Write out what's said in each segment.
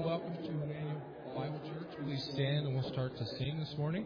and welcome to Emmanuel Bible Church. Please stand and we'll start to sing this morning.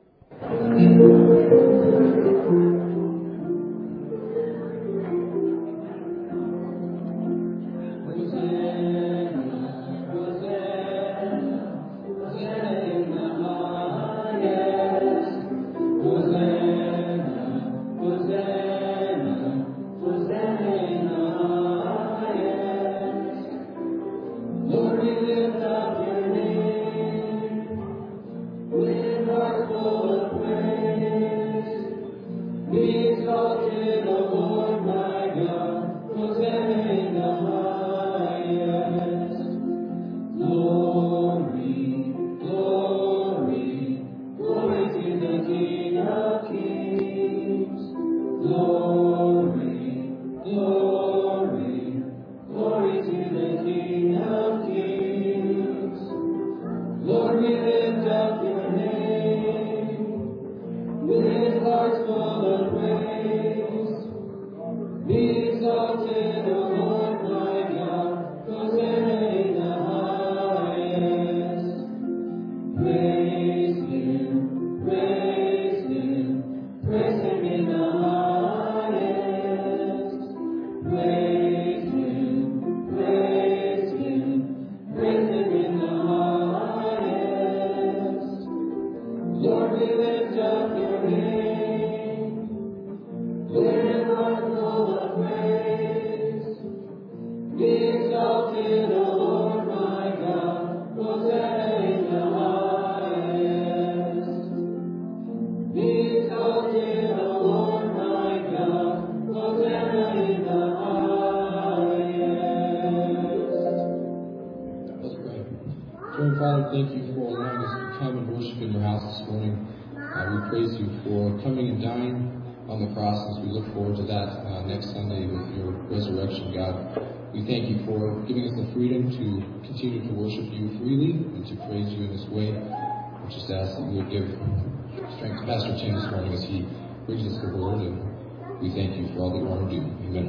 Thank you for allowing us to come and worship in your house this morning. We praise you for coming and dying on the cross as we look forward to that next Sunday with your resurrection, God. We thank you for giving us the freedom to continue to worship you freely and to praise you in this way. We just ask that you would give strength to Pastor Tim this morning as he brings us the word, and we thank you for all that you want to do. Amen.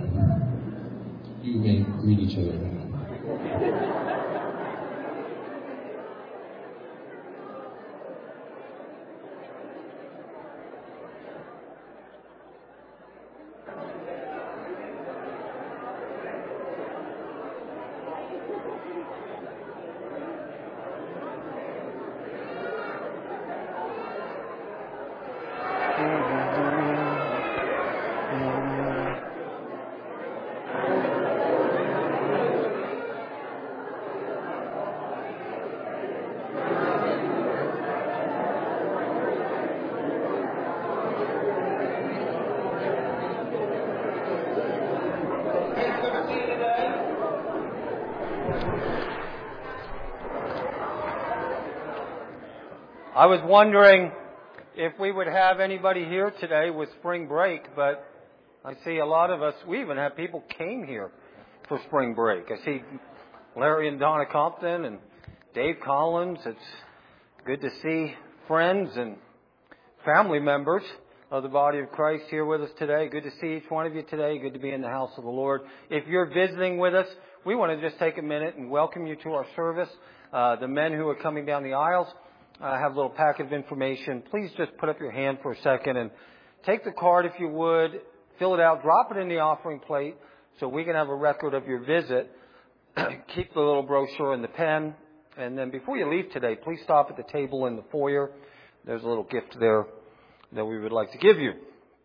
You may greet each other. Amen. I was wondering if we would have anybody here today with spring break, but I see a lot of us, we even have people came here for spring break. I see Larry and Donna Compton and Dave Collins. It's good to see friends and family members of the body of Christ here with us today. Good to see each one of you today. Good to be in the house of the Lord. If you're visiting with us, we want to just take a minute and welcome you to our service. The men who are coming down the aisles, I have a little packet of information. Please just put up your hand for a second and take the card if you would, fill it out, drop it in the offering plate so we can have a record of your visit. Keep the little brochure and the pen. And then before you leave today, please stop at the table in the foyer. There's a little gift there that we would like to give you.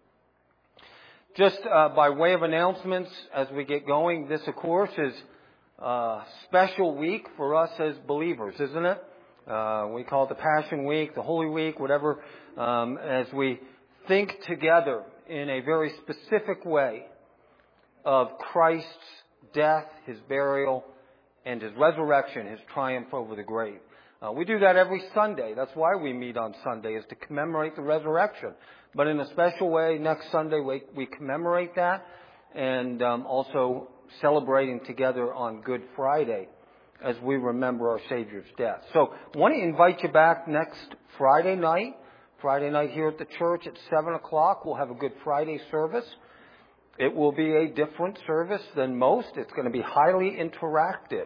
Just by way of announcements as we get going, this of course is a special week for us as believers, isn't it? We call it the Passion Week, the Holy Week, whatever, as we think together in a very specific way of Christ's death, His burial, and His resurrection, His triumph over the grave. We do that every Sunday. That's why we meet on Sunday, is to commemorate the resurrection. But in a special way, next Sunday we commemorate that, and also celebrating together on Good Friday as we remember our Savior's death. So I want to invite you back next Friday night here at the church at 7 o'clock. We'll have a Good Friday service. It will be a different service than most. It's going to be highly interactive.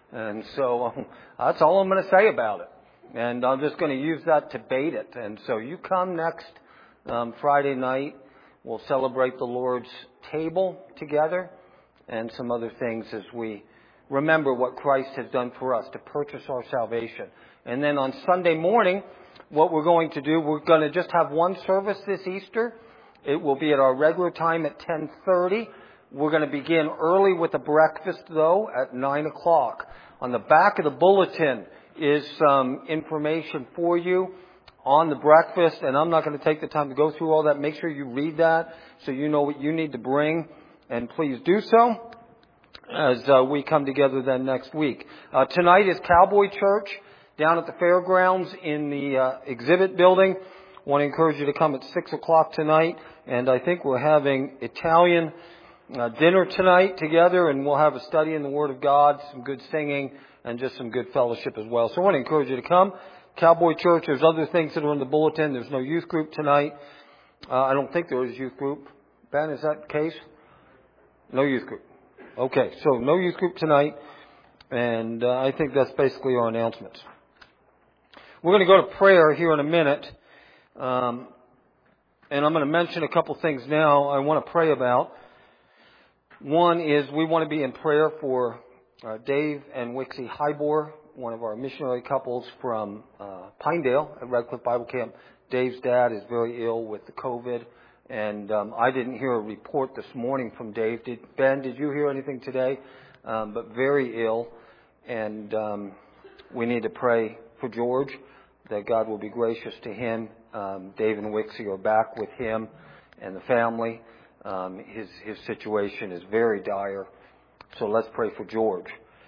And so that's all I'm going to say about it. And I'm just going to use that to bait it. And so you come next Friday night. We'll celebrate the Lord's table together and some other things as we remember what Christ has done for us to purchase our salvation. And then on Sunday morning, what we're going to do, we're going to just have one service this Easter. It will be at our regular time at 10:30. We're going to begin early with a breakfast, though, at 9 o'clock. On the back of the bulletin is some information for you on the breakfast, and I'm not going to take the time to go through all that. Make sure you read that so you know what you need to bring, and please do so as we come together then next week. Tonight is Cowboy Church down at the fairgrounds in the exhibit building. I want to encourage you to come at 6 o'clock tonight, and I think we're having Italian dinner tonight together, and we'll have a study in the Word of God, some good singing, and just some good fellowship as well. So I want to encourage you to come. Cowboy Church, there's other things that are in the bulletin. There's no youth group tonight. I don't think there is youth group. Ben, is that the case? No youth group. Okay, so no youth group tonight, and I think that's basically our announcements. We're going to go to prayer here in a minute, and I'm going to mention a couple things now I want to pray about. One is we want to be in prayer for Dave and Wixie Hybor, one of our missionary couples from Pinedale at Redcliffe Bible Camp. Dave's dad is very ill with the COVID, and I didn't hear a report this morning from Dave. Ben, did you hear anything today? But very ill, and we need to pray for George, that God will be gracious to him. Dave and Wixie are back with him and the family. His situation is very dire, so let's pray for George.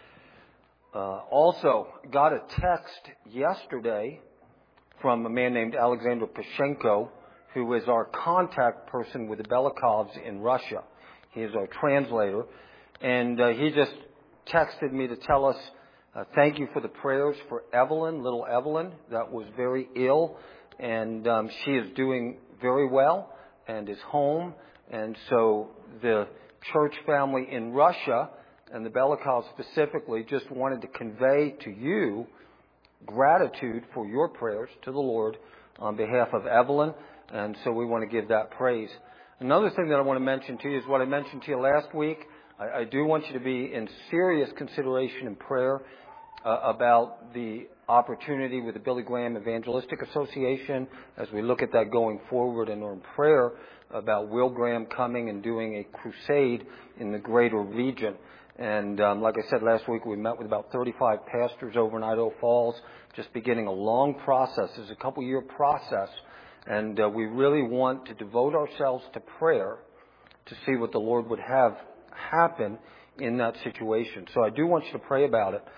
Also, got a text yesterday from a man named Alexander Pashenko, who is our contact person with the Belikovs in Russia. He is our translator, and he just texted me to tell us thank you for the prayers for Evelyn, little Evelyn, that was very ill, and she is doing very well and is home. And so the church family in Russia and the Belikovs specifically just wanted to convey to you gratitude for your prayers to the Lord on behalf of Evelyn. And so we want to give that praise. Another thing that I want to mention to you is what I mentioned to you last week. I do want you to be in serious consideration and prayer about the opportunity with the Billy Graham Evangelistic Association as we look at that going forward, and are in prayer about Will Graham coming and doing a crusade in the greater region. And like I said last week, we met with about 35 pastors over in Idaho Falls, just beginning a long process. It's a couple-year process, and we really want to devote ourselves to prayer to see what the Lord would have happen in that situation. So I do want you to pray about it.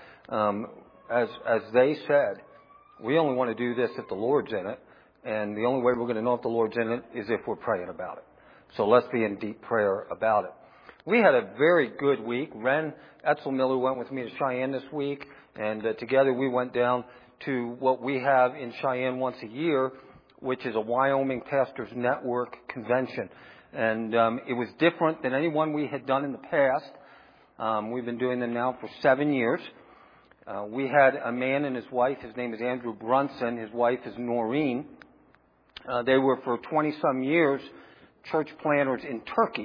As they said, we only want to do this if the Lord's in it, and the only way we're going to know if the Lord's in it is if we're praying about it. So let's be in deep prayer about it. We had a very good week. Ren Etzelmiller went with me to Cheyenne this week, and together we went down to what we have in Cheyenne once a year, which is a Wyoming Pastors Network convention. And it was different than any one we had done in the past. We've been doing them now for 7 years. We had a man and his wife. His name is Andrew Brunson. His wife is Noreen. They were for 20-some years church planters in Turkey.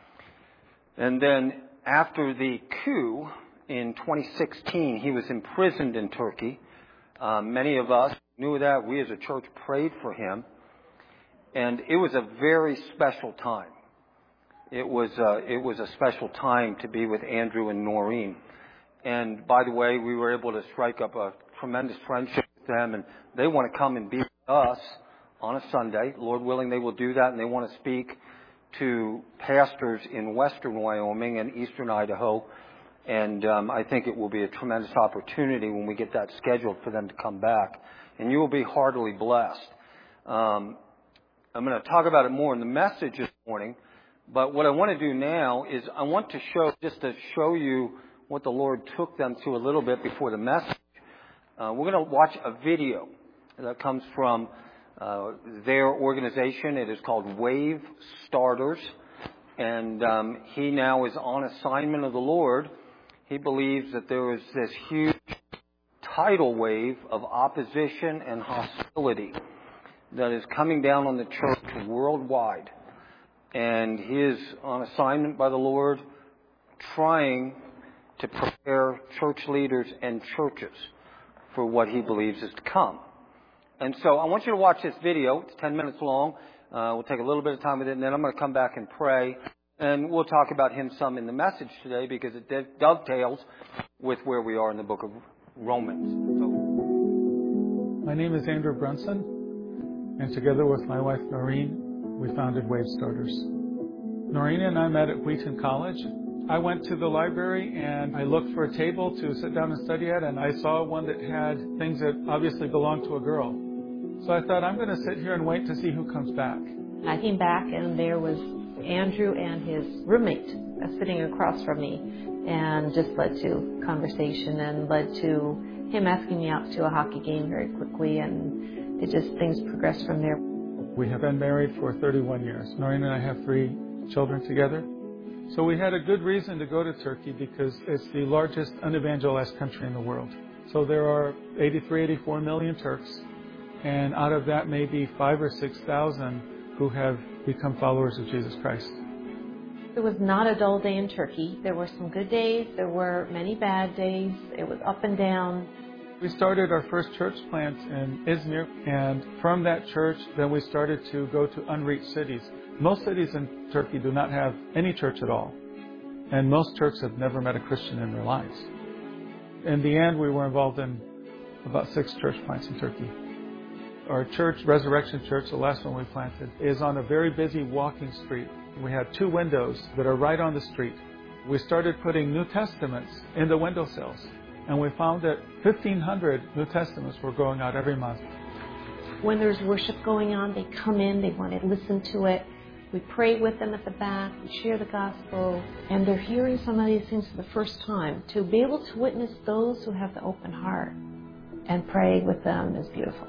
And then after the coup in 2016, he was imprisoned in Turkey. Many of us knew that. We as a church prayed for him. And it was a very special time. It was a special time to be with Andrew and Noreen. And by the way, we were able to strike up a tremendous friendship with them, and they want to come and be with us on a Sunday. Lord willing, they will do that, and they want to speak to pastors in western Wyoming and eastern Idaho. And I think it will be a tremendous opportunity when we get that scheduled for them to come back. And you will be heartily blessed. I'm going to talk about it more in the message this morning. But what I want to do now is I want to show you what the Lord took them through a little bit before the message. We're going to watch a video that comes from their organization. It is called Wave Starters. And he now is on assignment of the Lord. he believes that there is this huge tidal wave of opposition and hostility that is coming down on the church worldwide. And he is on assignment by the Lord trying to prepare church leaders and churches for what he believes is to come. And so I want you to watch this video. It's 10 minutes long. We'll take a little bit of time with it, and then I'm going to come back and pray. And we'll talk about him some in the message today because it dovetails with where we are in the book of Romans. My name is Andrew Brunson, and together with my wife Noreen, we founded Wave Starters. Noreen and I met at Wheaton College. I went to the library and I looked for a table to sit down and study at, and I saw one that had things that obviously belonged to a girl. So I thought, I'm going to sit here and wait to see who comes back. I came back and there was Andrew and his roommate sitting across from me, and just led to conversation and led to him asking me out to a hockey game very quickly, and things progressed from there. We have been married for 31 years. Noreen and I have 3 children together. So we had a good reason to go to Turkey because it's the largest unevangelized country in the world. So there are 83, 84 million Turks, and out of that maybe 5,000 or 6,000 who have become followers of Jesus Christ. It was not a dull day in Turkey. There were some good days. There were many bad days. It was up and down. We started our first church plant in Izmir, and from that church, then we started to go to unreached cities. Most cities in Turkey do not have any church at all, and most Turks have never met a Christian in their lives. In the end, we were involved in about 6 church plants in Turkey. Our church, Resurrection Church, the last one we planted, is on a very busy walking street. We had 2 windows that are right on the street. We started putting New Testaments in the windowsills, and we found that 1,500 New Testaments were going out every month. When there's worship going on, they come in, they want to listen to it. We pray with them at the back, we share the gospel, and they're hearing some of these things for the first time. To be able to witness those who have the open heart and pray with them is beautiful.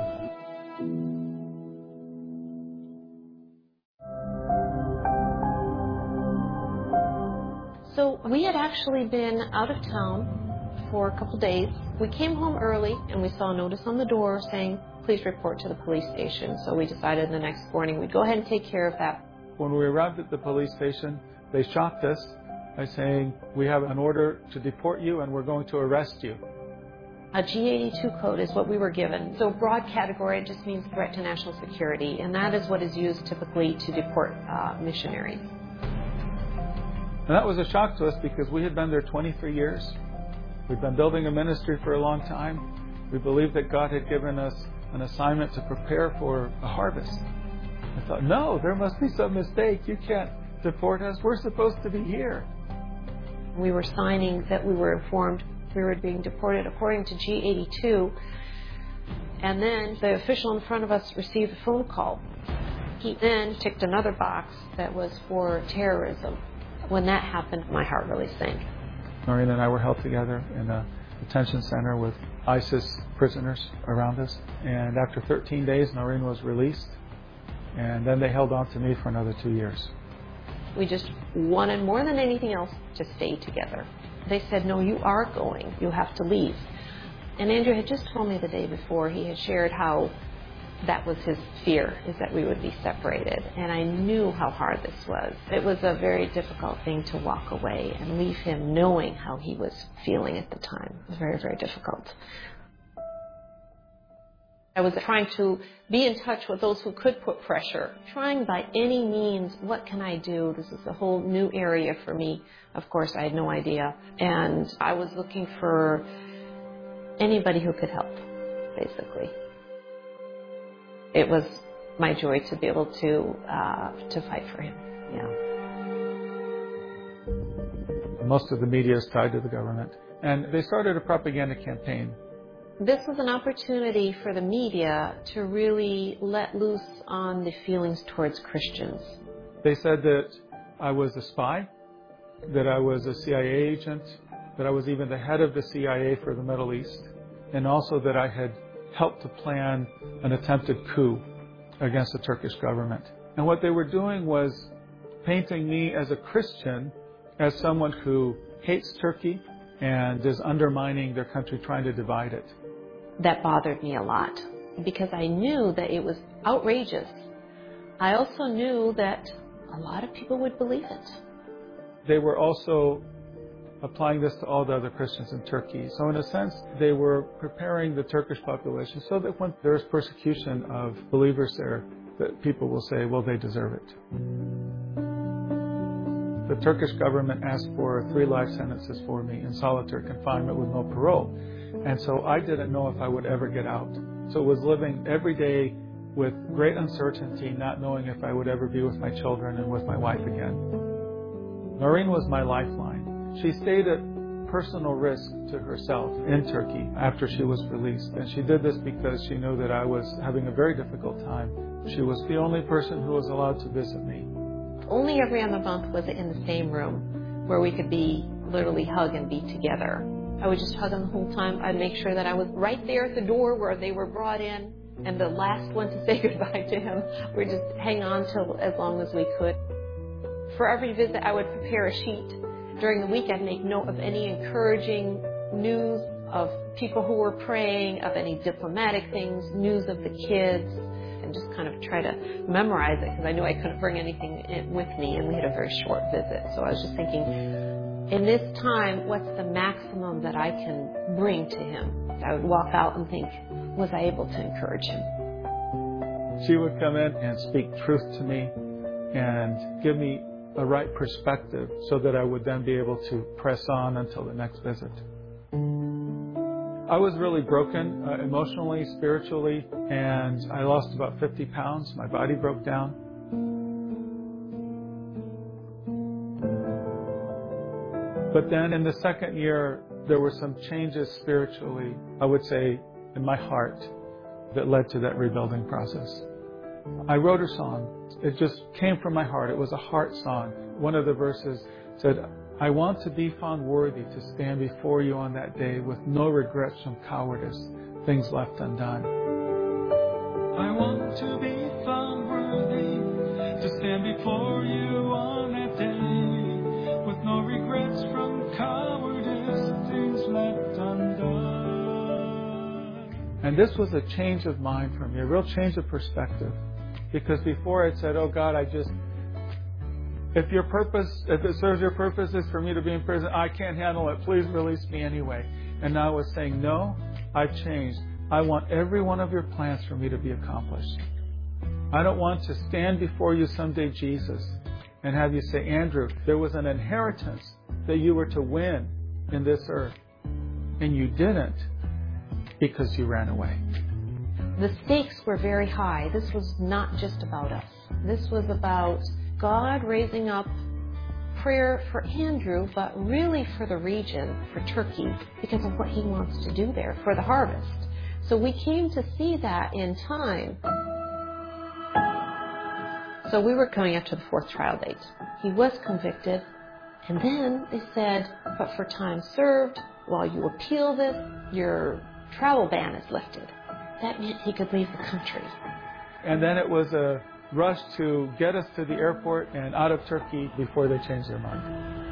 So we had actually been out of town for a couple days. We came home early and we saw a notice on the door saying, please report to the police station. So we decided the next morning we'd go ahead and take care of that. When we arrived at the police station, they shocked us by saying, we have an order to deport you and we're going to arrest you. A G82 code is what we were given. So broad category, it just means threat to national security, and that is what is used typically to deport missionaries. And that was a shock to us because we had been there 23 years. We'd been building a ministry for a long time. We believed that God had given us an assignment to prepare for a harvest. I thought, no, there must be some mistake. You can't deport us. We're supposed to be here. We were signing that we were informed we were being deported according to G82. And then the official in front of us received a phone call. He then ticked another box that was for terrorism. When that happened, my heart really sank. Noreen and I were held together in a detention center with ISIS prisoners around us. And after 13 days, Noreen was released. And then they held on to me for another 2 years. We just wanted more than anything else to stay together. They said, no, you are going. You have to leave. And Andrew had just told me the day before, he had shared how that was his fear, is that we would be separated. And I knew how hard this was. It was a very difficult thing to walk away and leave him knowing how he was feeling at the time. It was very, very difficult. I was trying to be in touch with those who could put pressure, trying by any means, what can I do? This is a whole new area for me. Of course, I had no idea. And I was looking for anybody who could help, basically. It was my joy to be able to fight for him. Yeah. Most of the media is tied to the government. And they started a propaganda campaign. This was an opportunity for the media to really let loose on the feelings towards Christians. They said that I was a spy, that I was a CIA agent, that I was even the head of the CIA for the Middle East, and also that I had helped to plan an attempted coup against the Turkish government. And what they were doing was painting me as a Christian, as someone who hates Turkey, and is undermining their country, trying to divide it. That bothered me a lot because I knew that it was outrageous. I also knew that a lot of people would believe it. They were also applying this to all the other Christians in Turkey. So in a sense, they were preparing the Turkish population so that when there's persecution of believers there, that people will say, well, they deserve it. The Turkish government asked for 3 life sentences for me in solitary confinement with no parole. And so I didn't know if I would ever get out. So it was living every day with great uncertainty, not knowing if I would ever be with my children and with my wife again. Noreen was my lifeline. She stayed at personal risk to herself in Turkey after she was released. And she did this because she knew that I was having a very difficult time. She was the only person who was allowed to visit me. Only every other month was it in the same room where we could be literally hug and be together. I would just hug him the whole time. I'd make sure that I was right there at the door where they were brought in, and the last one to say goodbye to him. We'd just hang on till as long as we could. For every visit, I would prepare a sheet. During the week, I'd make note of any encouraging news of people who were praying, of any diplomatic things, news of the kids, and just kind of try to memorize it because I knew I couldn't bring anything with me, and we had a very short visit. So I was just thinking, in this time, what's the maximum that I can bring to him? I would walk out and think, was I able to encourage him? She would come in and speak truth to me and give me a right perspective so that I would then be able to press on until the next visit. I was really broken emotionally, spiritually, and I lost about 50 pounds. My body broke down. But then in the second year, there were some changes spiritually, I would say, in my heart that led to that rebuilding process. I wrote a song. It just came from my heart. It was a heart song. One of the verses said, I want to be found worthy to stand before you on that day with no regrets from cowardice, things left undone. I want to be found worthy to stand before you on that day with no regrets from cowardice, things left undone. And this was a change of mind for me, a real change of perspective. Because before I'd said, oh God, if it serves your purpose is for me to be in prison, I can't handle it. Please release me anyway. And now I was saying, no, I've changed. I want every one of your plans for me to be accomplished. I don't want to stand before you someday, Jesus, and have you say, Andrew, there was an inheritance that you were to win in this earth, and you didn't because you ran away. The stakes were very high. This was not just about us. This was about God raising up prayer for Andrew, but really for the region, for Turkey, because of what he wants to do there, for the harvest. So we came to see that in time. So we were coming up to the 4th trial date. He was convicted, and then they said, but for time served, while you appeal this, your travel ban is lifted. That meant he could leave the country. And then it was a rush to get us to the airport and out of Turkey before they changed their mind.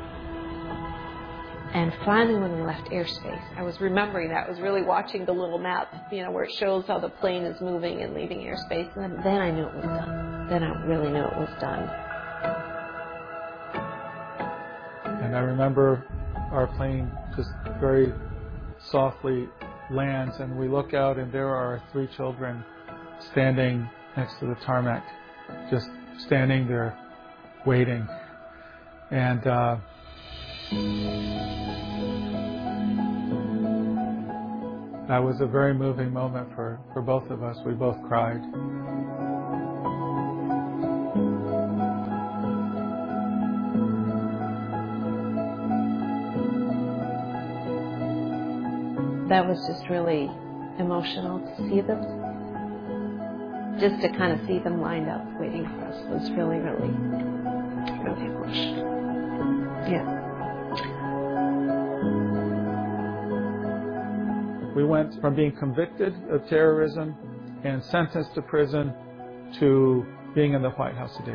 And finally, when we left airspace, I was remembering that. I was really watching the little map, where it shows how the plane is moving and leaving airspace. And then I knew it was done. Then I really knew it was done. And I remember our plane just very softly lands, and we look out, and there are our 3 children standing next to the tarmac, just standing there waiting. And that was a very moving moment for both of us. We both cried. That was just really emotional to see them. Just to kind of see them lined up waiting for us was really, really, really emotional. Yeah. We went from being convicted of terrorism and sentenced to prison to being in the White House a day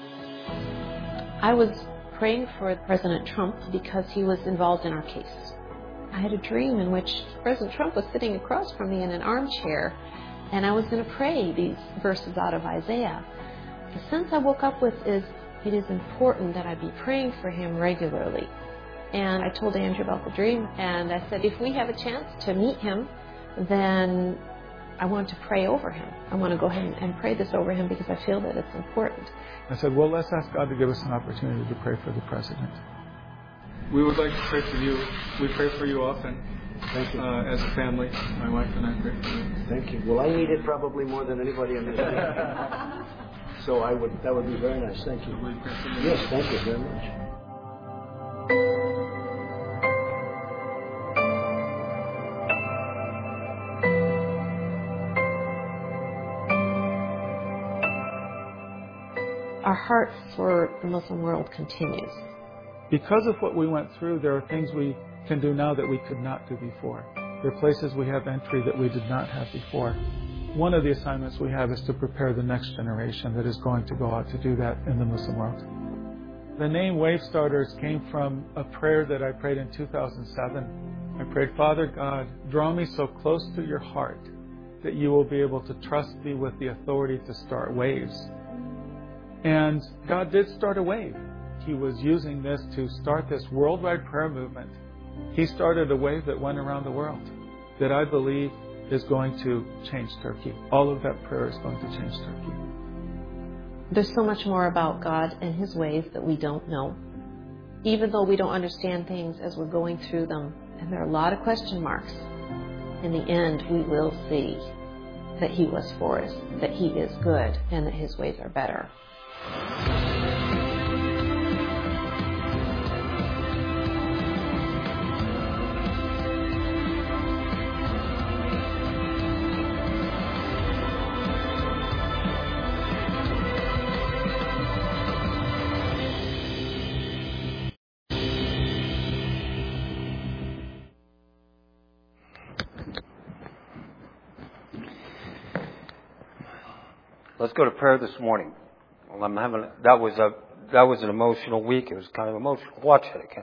later. I was praying for President Trump because he was involved in our case. I had a dream in which President Trump was sitting across from me in an armchair, and I was going to pray these verses out of Isaiah. The sense I woke up with is, it is important that I be praying for him regularly. And I told Andrew about the dream, and I said, if we have a chance to meet him, then I want to pray over him. I want to go ahead and pray this over him because I feel that it's important. I said, well, let's ask God to give us an opportunity to pray for the president. We would like to pray for you. We pray for you often. Thank you. As a family, my wife and I pray for you. Thank you. Well, I need it probably more than anybody in this room. So that would be very nice. Thank you. We pray for you. Yes, thank you very much. Our heart for the Muslim world continues. Because of what we went through, there are things we can do now that we could not do before. There are places we have entry that we did not have before. One of the assignments we have is to prepare the next generation that is going to go out to do that in the Muslim world. The name Wave Starters came from a prayer that I prayed in 2007. I prayed, Father God, draw me so close to your heart that you will be able to trust me with the authority to start waves. And God did start a wave. He was using this to start this worldwide prayer movement. He started a wave that went around the world that I believe is going to change Turkey. All of that prayer is going to change Turkey. There's so much more about God and His ways that we don't know. Even though we don't understand things as we're going through them, and there are a lot of question marks, in the end we will see that He was for us, that He is good, and that His ways are better. Let's go to prayer this morning. Well, that was an emotional week. It was kind of emotional. Watch it again.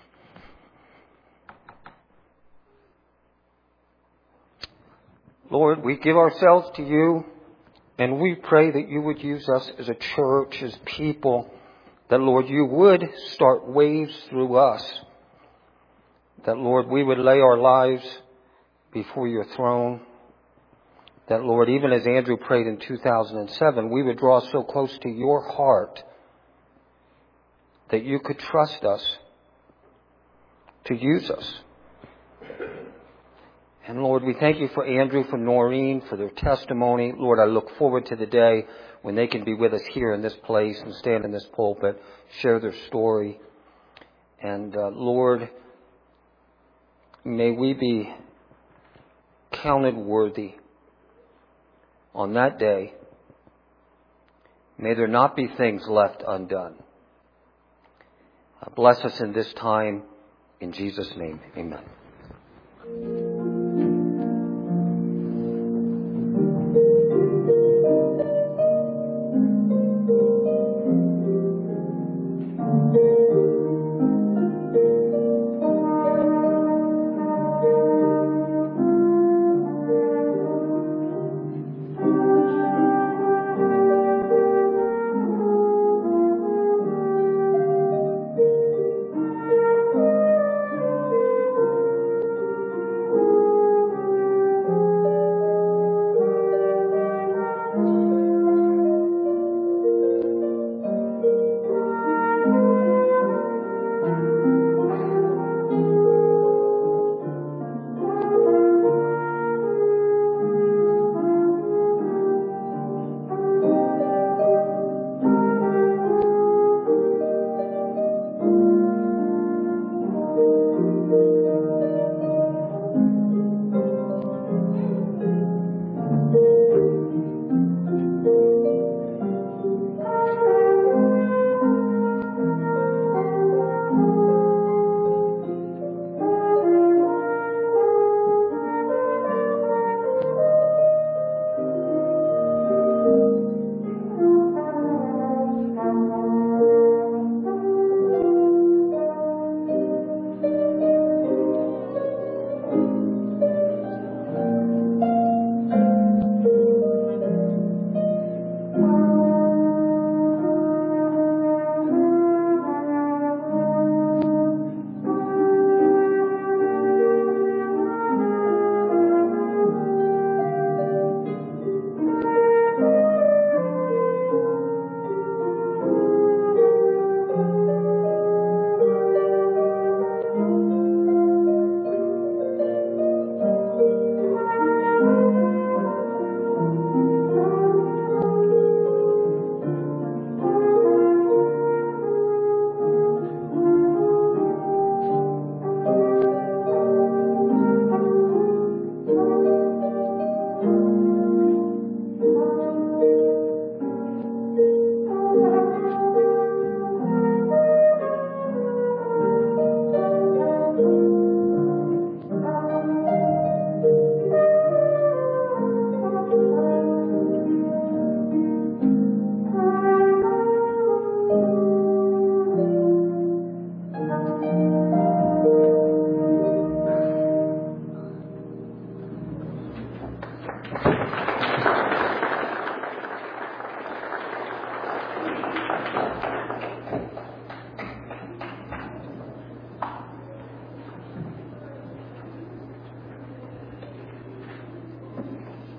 Lord, we give ourselves to you, and we pray that you would use us as a church, as people, that, Lord, you would start waves through us, that, Lord, we would lay our lives before your throne, that, Lord, even as Andrew prayed in 2007, we would draw so close to your heart that you could trust us to use us. And Lord, we thank you for Andrew, for Noreen, for their testimony. Lord, I look forward to the day when they can be with us here in this place and stand in this pulpit, share their story. And Lord, may we be counted worthy on that day. May there not be things left undone. Bless us in this time. In Jesus' name, amen.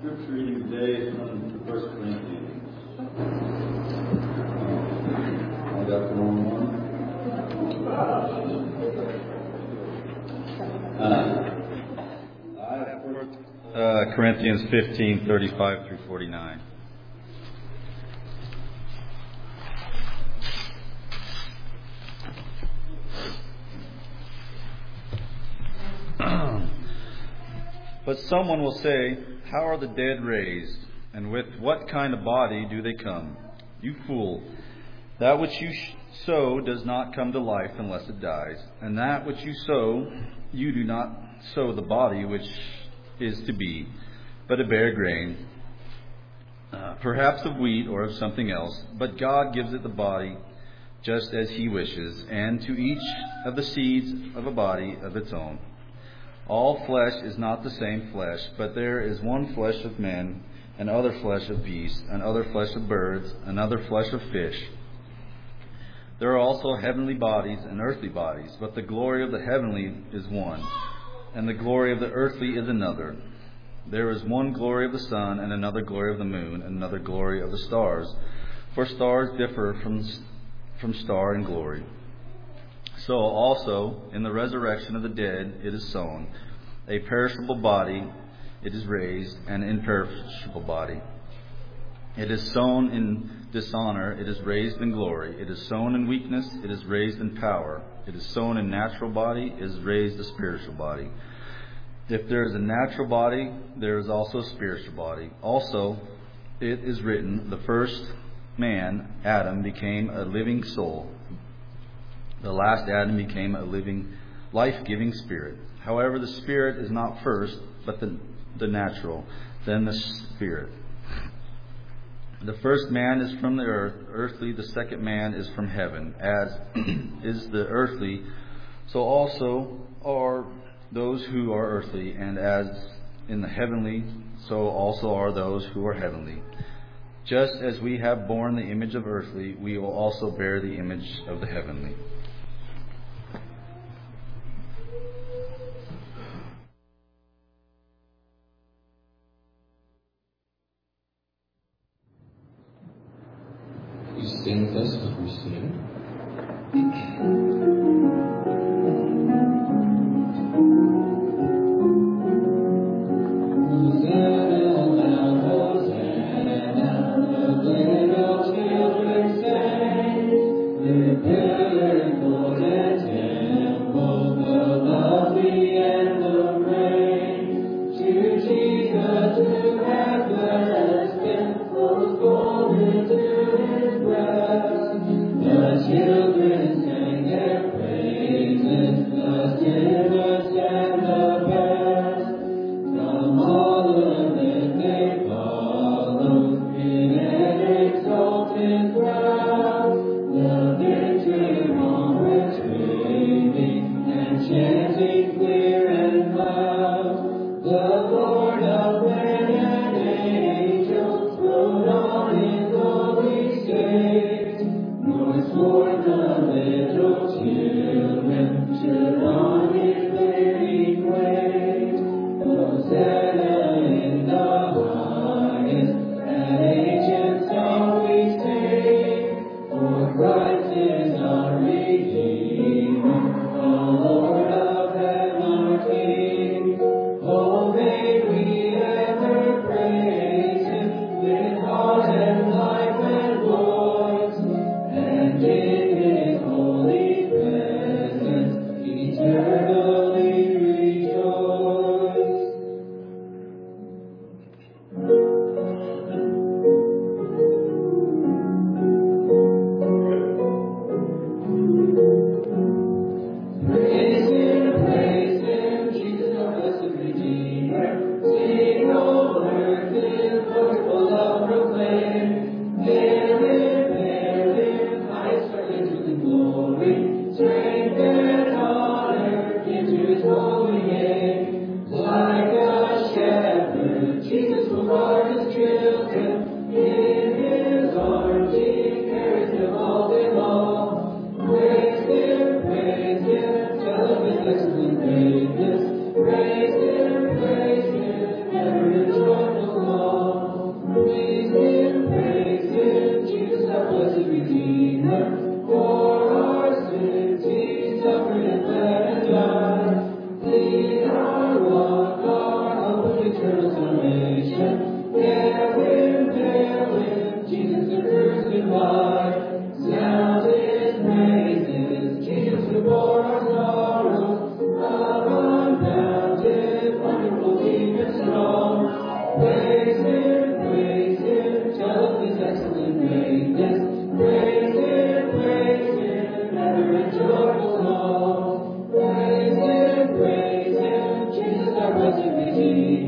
Scripture reading today is from 1 Corinthians. I got the wrong one. Corinthians 15:35 through 49. But someone will say, how are the dead raised? And with what kind of body do they come? You fool! That which you sow does not come to life unless it dies. And that which you sow, you do not sow the body which is to be, but a bare grain, perhaps of wheat or of something else. But God gives it the body just as He wishes, and to each of the seeds of a body of its own. All flesh is not the same flesh, but there is one flesh of men, and other flesh of beasts, and other flesh of birds, and other flesh of fish. There are also heavenly bodies and earthly bodies, but the glory of the heavenly is one, and the glory of the earthly is another. There is one glory of the sun, and another glory of the moon, and another glory of the stars. For stars differ from star in glory. So also, in the resurrection of the dead, it is sown. A perishable body, it is raised, an imperishable body. It is sown in dishonor, it is raised in glory. It is sown in weakness, it is raised in power. It is sown in natural body, it is raised a spiritual body. If there is a natural body, there is also a spiritual body. Also, it is written, the first man, Adam, became a living soul. The last Adam became a living, life-giving spirit. However, the spirit is not first, but the natural, then the spirit. The first man is from the earth, earthly. The second man is from heaven. As is the earthly, so also are those who are earthly. And as in the heavenly, so also are those who are heavenly. Just as we have borne the image of earthly, we will also bear the image of the heavenly. Please stand with us as we sing. Children sing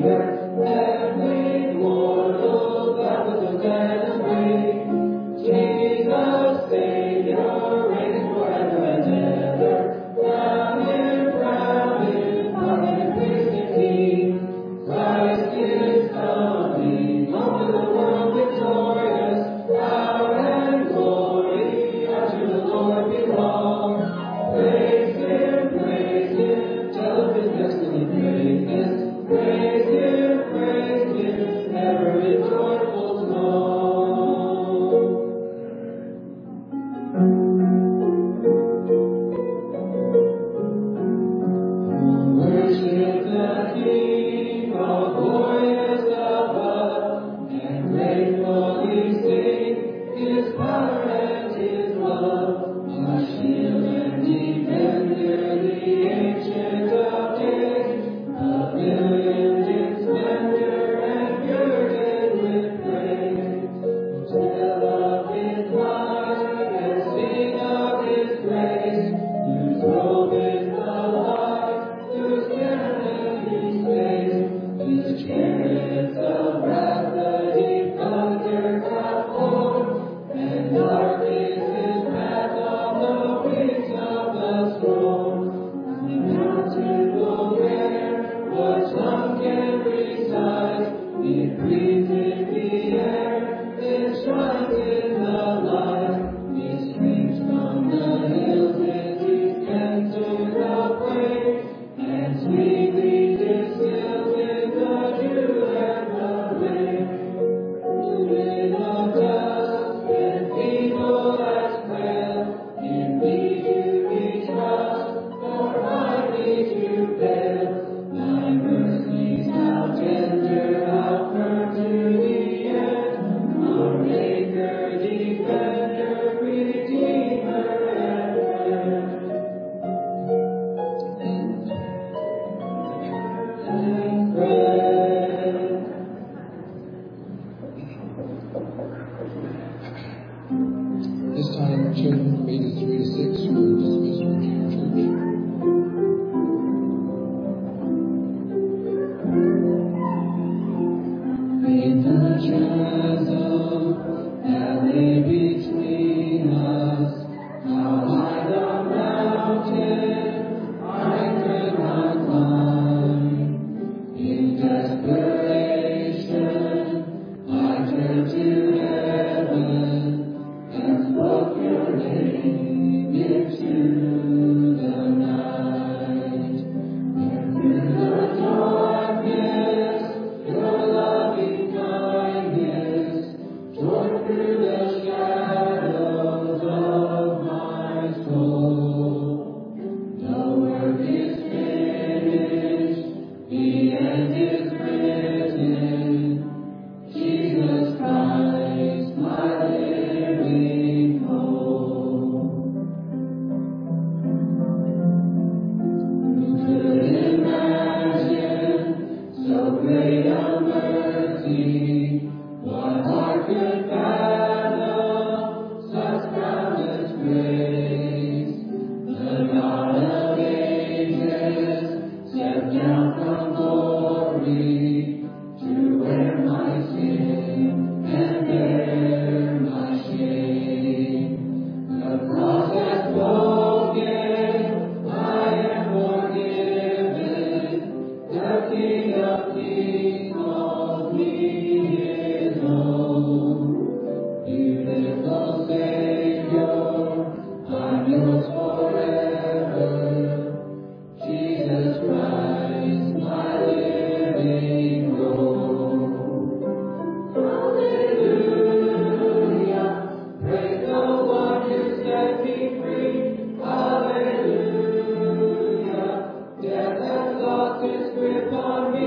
Death has lost its grip on me.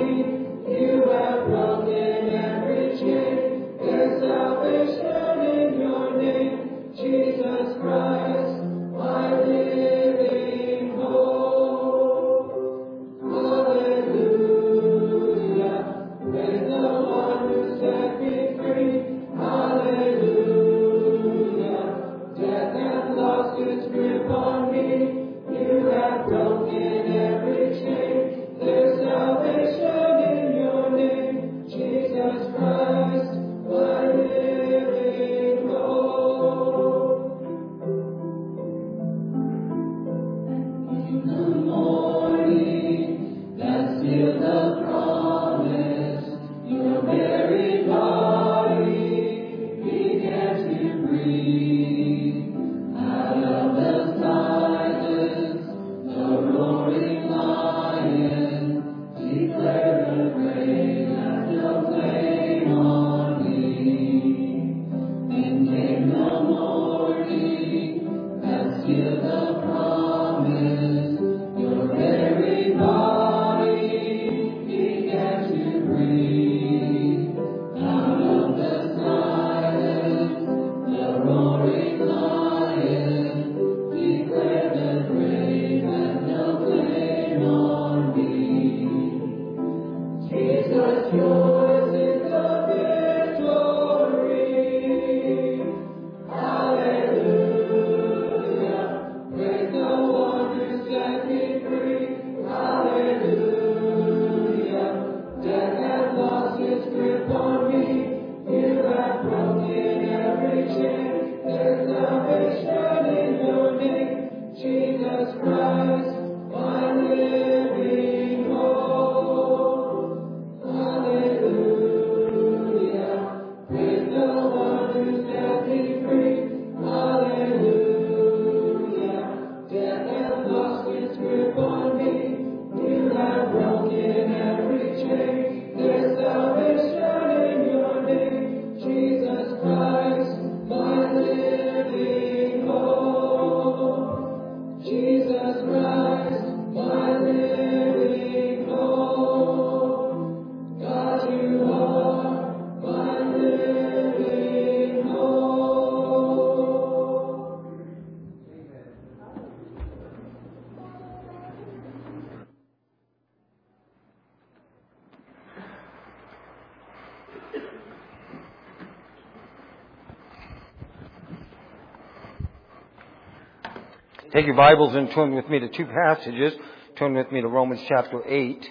Take your Bibles and turn with me to two passages. Turn with me to Romans chapter 8.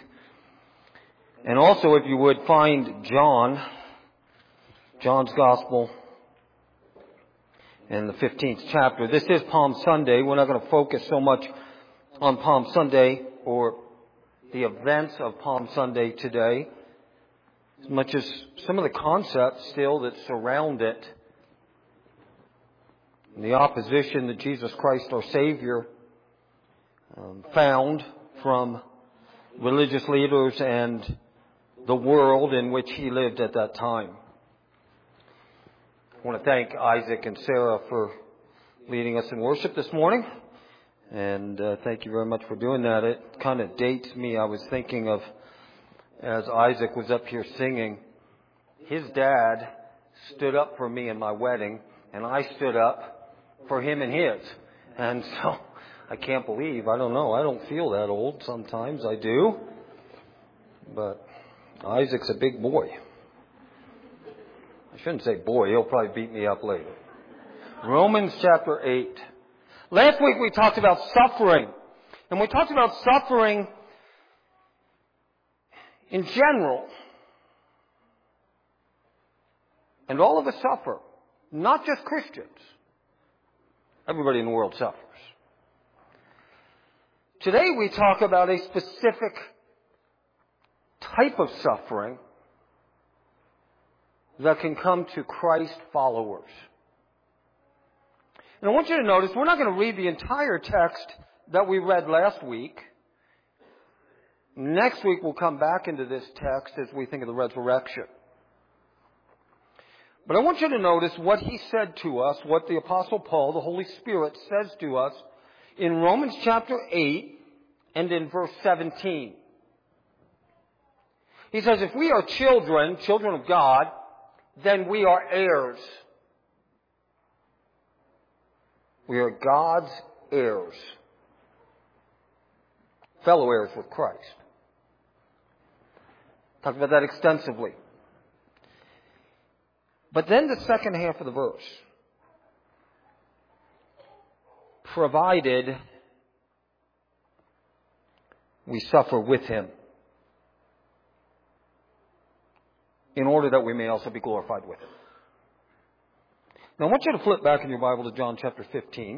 And also, if you would, find John's Gospel in the 15th chapter. This is Palm Sunday. We're not going to focus so much on Palm Sunday or the events of Palm Sunday today, as much as some of the concepts still that surround it. The opposition that Jesus Christ, our Savior, found from religious leaders and the world in which He lived at that time. I want to thank Isaac and Sarah for leading us in worship this morning. And thank you very much for doing that. It kind of dates me. I was thinking of, as Isaac was up here singing, his dad stood up for me in my wedding, and I stood up for him and his. And so I can't believe, I don't know, I don't feel that old. Sometimes I do. But Isaac's a big boy. I shouldn't say boy, he'll probably beat me up later. Romans chapter 8. Last week we talked about suffering. And we talked about suffering in general. And all of us suffer. Not just Christians. Everybody in the world suffers. Today we talk about a specific type of suffering that can come to Christ followers. And I want you to notice, we're not going to read the entire text that we read last week. Next week we'll come back into this text as we think of the resurrection. But I want you to notice what he said to us, what the Apostle Paul, the Holy Spirit, says to us in Romans chapter 8 and in verse 17. He says, if we are children of God, then we are heirs. We are God's heirs. Fellow heirs with Christ. Talked about that extensively. But then the second half of the verse. Provided we suffer with Him, in order that we may also be glorified with Him. Now I want you to flip back in your Bible to John chapter 15.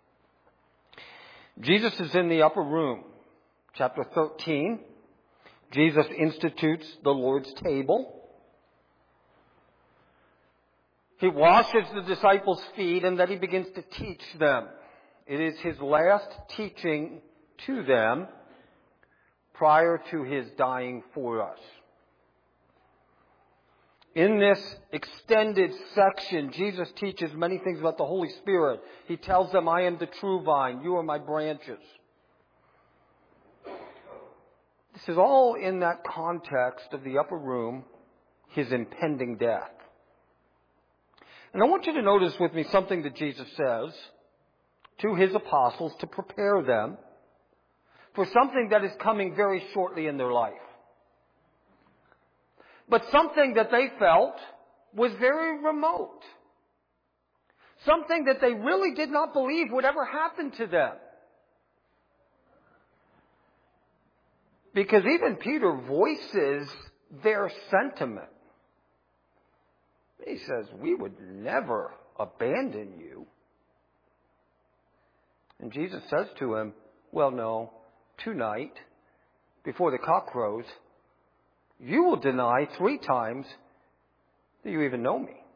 Jesus is in the upper room. Chapter 13. Jesus institutes the Lord's table. He washes the disciples' feet and then He begins to teach them. It is His last teaching to them prior to His dying for us. In this extended section, Jesus teaches many things about the Holy Spirit. He tells them, I am the true vine, you are my branches. This is all in that context of the upper room, His impending death. And I want you to notice with me something that Jesus says to His apostles to prepare them for something that is coming very shortly in their life. But something that they felt was very remote. Something that they really did not believe would ever happen to them. Because even Peter voices their sentiment. He says, we would never abandon you. And Jesus says to him, well, no, tonight, before the cock crows, you will deny 3 times that you even know me.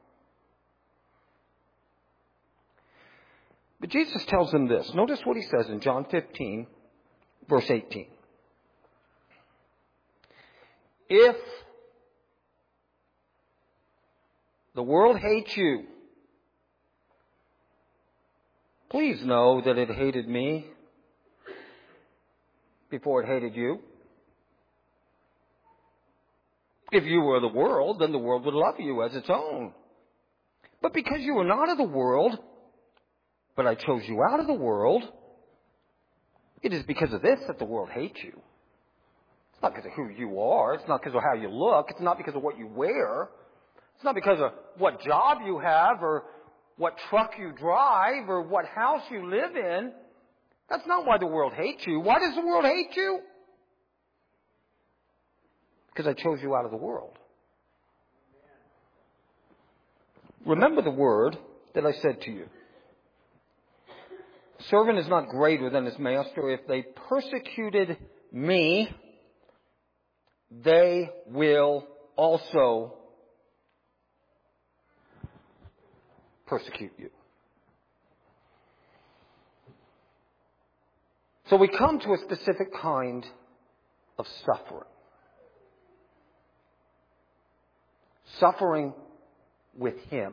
But Jesus tells them this. Notice what He says in John 15, verse 18. If the world hates you, please know that it hated me before it hated you. If you were the world, then the world would love you as its own. But because you are not of the world, but I chose you out of the world, it is because of this that the world hates you. It's not because of who you are. It's not because of how you look. It's not because of what you wear. It's not because of what job you have or what truck you drive or what house you live in. That's not why the world hates you. Why does the world hate you? Because I chose you out of the world. Remember the word that I said to you. Servant is not greater than his master. If they persecuted me, they will also persecute you. So we come to a specific kind of suffering. Suffering with Him.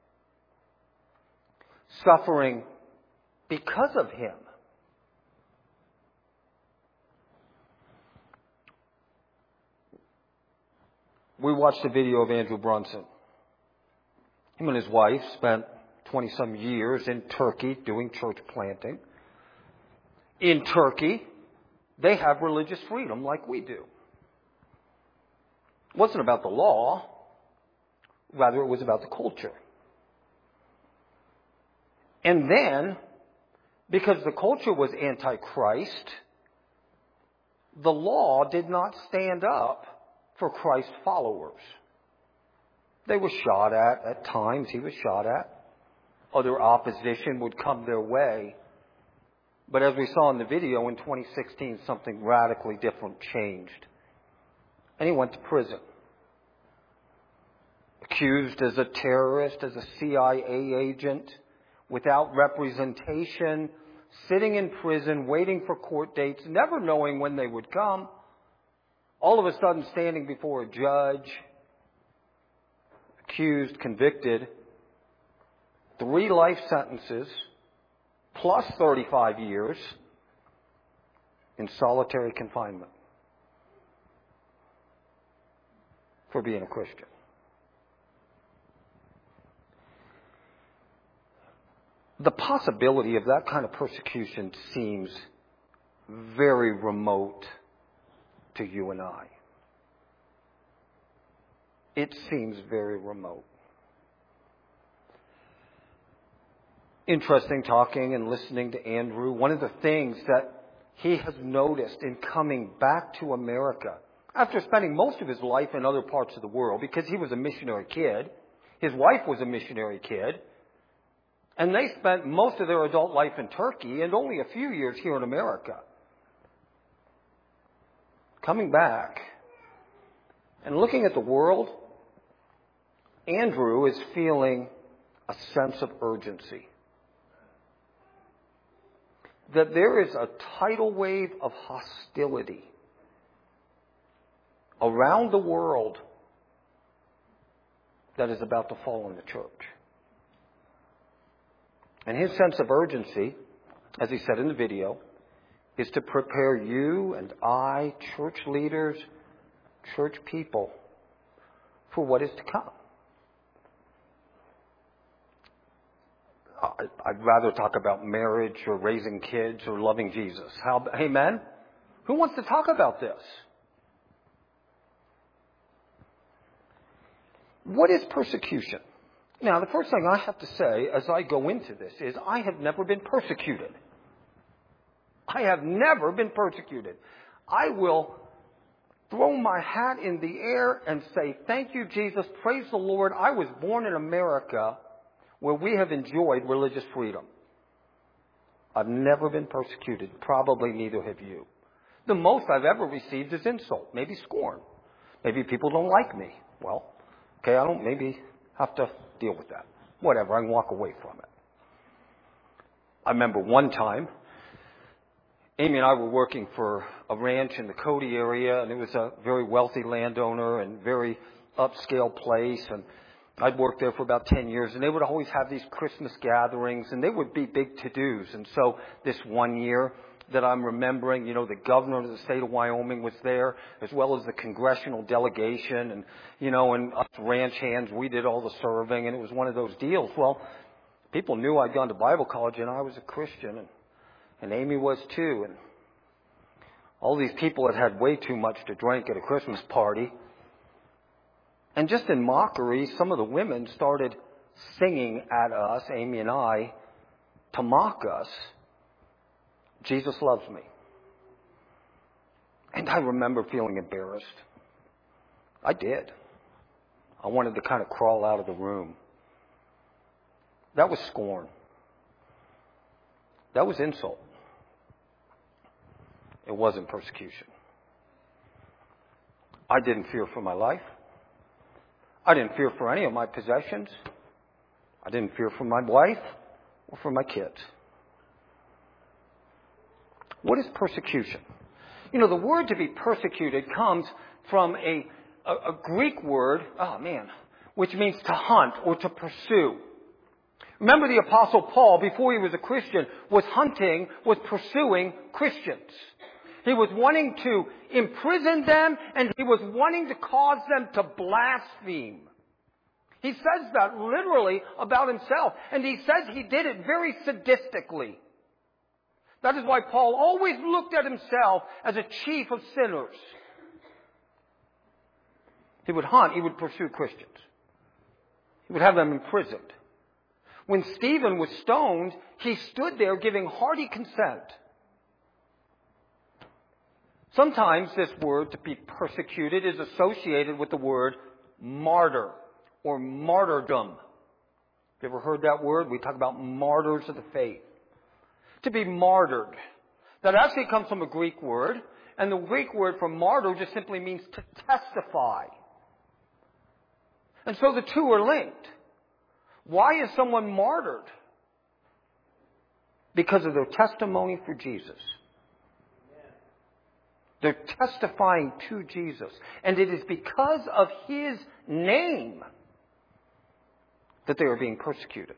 Suffering because of Him. We watched a video of Andrew Brunson. Him and his wife spent 20-some years in Turkey doing church planting. In Turkey, they have religious freedom like we do. It wasn't about the law. Rather, it was about the culture. And then, because the culture was anti-Christ, the law did not stand up for Christ followers. They were shot at times he was shot at. Other opposition would come their way. But as we saw in the video, in 2016, something radically different changed. And he went to prison. Accused as a terrorist, as a CIA agent, without representation, sitting in prison, waiting for court dates, never knowing when they would come. All of a sudden standing before a judge, accused, convicted, 3 life sentences, plus 35 years in solitary confinement for being a Christian. The possibility of that kind of persecution seems very remote to you and I. It seems very remote. Interesting talking and listening to Andrew. One of the things that he has noticed in coming back to America, after spending most of his life in other parts of the world, because he was a missionary kid, his wife was a missionary kid, and they spent most of their adult life in Turkey and only a few years here in America. Coming back and looking at the world, Andrew is feeling a sense of urgency. That there is a tidal wave of hostility around the world that is about to fall on the church. And his sense of urgency, as he said in the video, is to prepare you and I, church leaders, church people, for what is to come. I'd rather talk about marriage or raising kids or loving Jesus. Amen? Who wants to talk about this? What is persecution? Now, the first thing I have to say as I go into this is I have never been persecuted. I have never been persecuted. I will throw my hat in the air and say, thank you, Jesus. Praise the Lord. I was born in America where we have enjoyed religious freedom. I've never been persecuted. Probably neither have you. The most I've ever received is insult, maybe scorn. Maybe people don't like me. Well, okay, I don't maybe have to deal with that. Whatever, I can walk away from it. I remember one time, Amy and I were working for a ranch in the Cody area, and it was a very wealthy landowner and very upscale place, and I'd worked there for about 10 years, and they would always have these Christmas gatherings, and they would be big to-dos. And so this one year that I'm remembering, the governor of the state of Wyoming was there, as well as the congressional delegation, and, and us ranch hands, we did all the serving, and it was one of those deals. Well, people knew I'd gone to Bible college, and I was a Christian, and Amy was too, and all these people had way too much to drink at a Christmas party. And just in mockery, some of the women started singing at us, Amy and I, to mock us, Jesus loves me. And I remember feeling embarrassed. I did. I wanted to kind of crawl out of the room. That was scorn. That was insult. It wasn't persecution. I didn't fear for my life. I didn't fear for any of my possessions. I didn't fear for my wife or for my kids. What is persecution? The word to be persecuted comes from a Greek word, which means to hunt or to pursue. Remember the Apostle Paul, before he was a Christian, was pursuing Christians. He was wanting to imprison them, and he was wanting to cause them to blaspheme. He says that literally about himself, and he says he did it very sadistically. That is why Paul always looked at himself as a chief of sinners. He would hunt, he would pursue Christians. He would have them imprisoned. When Stephen was stoned, he stood there giving hearty consent. Sometimes this word, to be persecuted, is associated with the word martyr or martyrdom. Have you ever heard that word? We talk about martyrs of the faith. To be martyred. That actually comes from a Greek word, and the Greek word for martyr just simply means to testify. And so the two are linked. Why is someone martyred? Because of their testimony for Jesus. They're testifying to Jesus. And it is because of His name that they are being persecuted.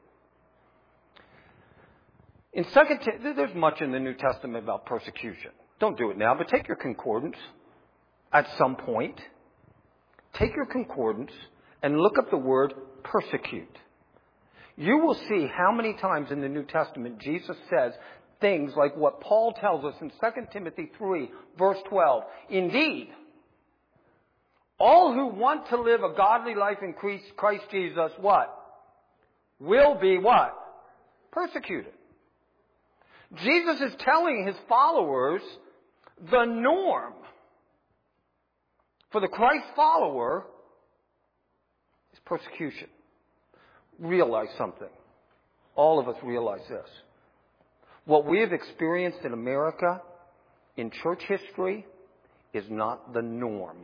In there's much in the New Testament about persecution. Don't do it now, but take your concordance at some point. Take your concordance and look up the word persecute. You will see how many times in the New Testament Jesus says things like what Paul tells us in 2 Timothy 3, verse 12. Indeed, all who want to live a godly life in Christ Jesus, what? Will be what? Persecuted. Jesus is telling His followers the norm for the Christ follower is persecution. Realize something. All of us realize this. What we have experienced in America, in church history, is not the norm.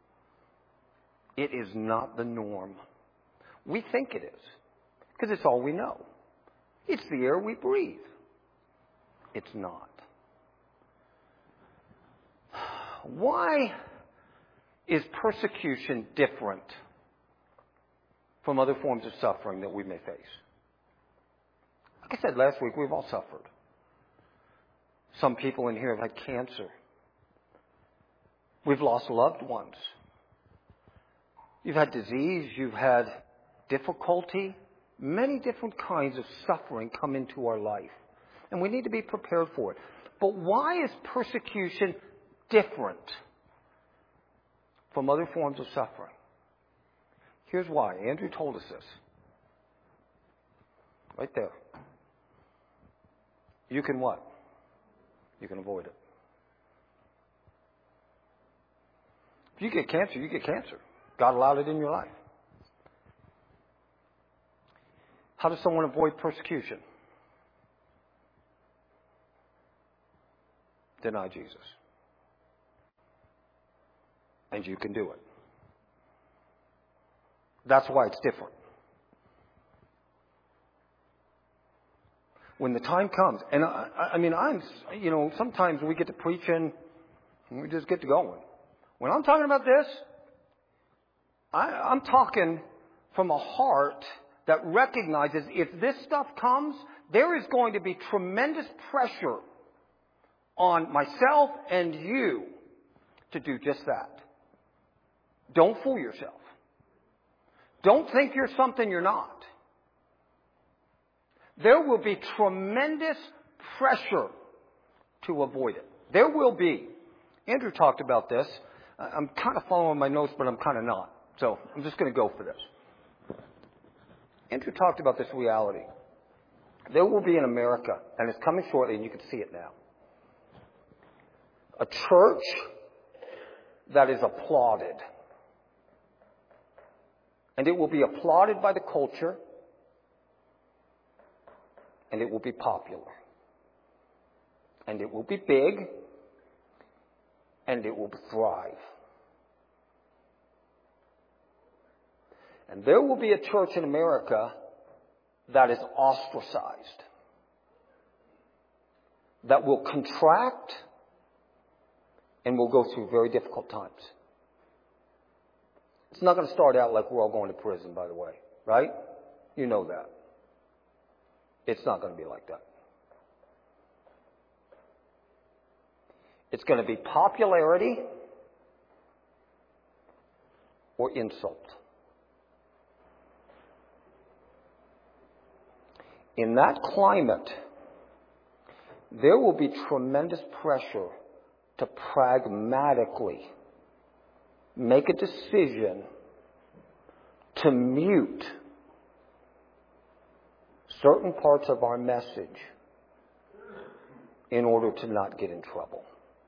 It is not the norm. We think it is, because it's all we know. It's the air we breathe. It's not. Why is persecution different from other forms of suffering that we may face? Like I said last week, we've all suffered. Some people in here have had cancer. We've lost loved ones. You've had disease. You've had difficulty. Many different kinds of suffering come into our life. And we need to be prepared for it. But why is persecution different from other forms of suffering? Here's why. Andrew told us this. Right there. You can what? You can avoid it. If you get cancer, you get cancer. God allowed it in your life. How does someone avoid persecution? Deny Jesus. And you can do it. That's why it's different. When the time comes, and sometimes we get to preaching and we just get to going. When I'm talking about this, I'm talking from a heart that recognizes if this stuff comes, there is going to be tremendous pressure on myself and you to do just that. Don't fool yourself. Don't think you're something you're not. There will be tremendous pressure to avoid it. There will be. Andrew talked about this. I'm kind of following my notes, but I'm kind of not. So I'm just going to go for this. Andrew talked about this reality. There will be in America, and it's coming shortly, and you can see it now, a church that is applauded. And it will be applauded by the culture, and it will be popular. And it will be big, and it will thrive. And there will be a church in America that is ostracized, that will contract and will go through very difficult times. It's not going to start out like we're all going to prison, by the way, right? You know that. It's not going to be like that. It's going to be popularity or insult. In that climate, there will be tremendous pressure to pragmatically make a decision to mute certain parts of our message in order to not get in trouble.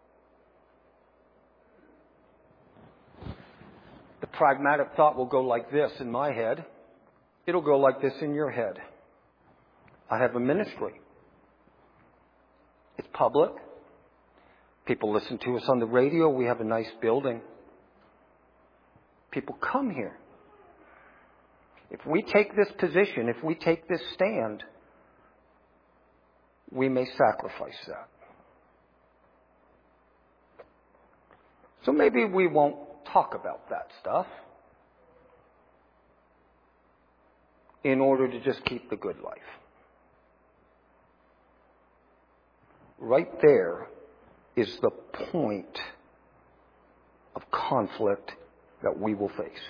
The pragmatic thought will go like this in my head. It'll go like this in your head. I have a ministry. It's public. People listen to us on the radio. We have a nice building. People come here. If we take this position, if we take this stand, we may sacrifice that. So maybe we won't talk about that stuff in order to just keep the good life. Right there is the point of conflict that we will face.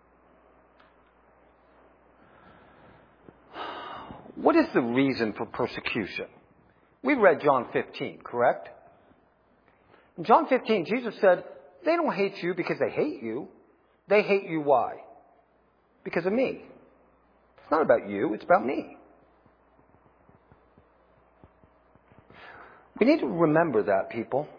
What is the reason for persecution? We read John 15, correct? In John 15, Jesus said, they don't hate you because they hate you. They hate you why? Because of me. It's not about you, it's about me. We need to remember that, people.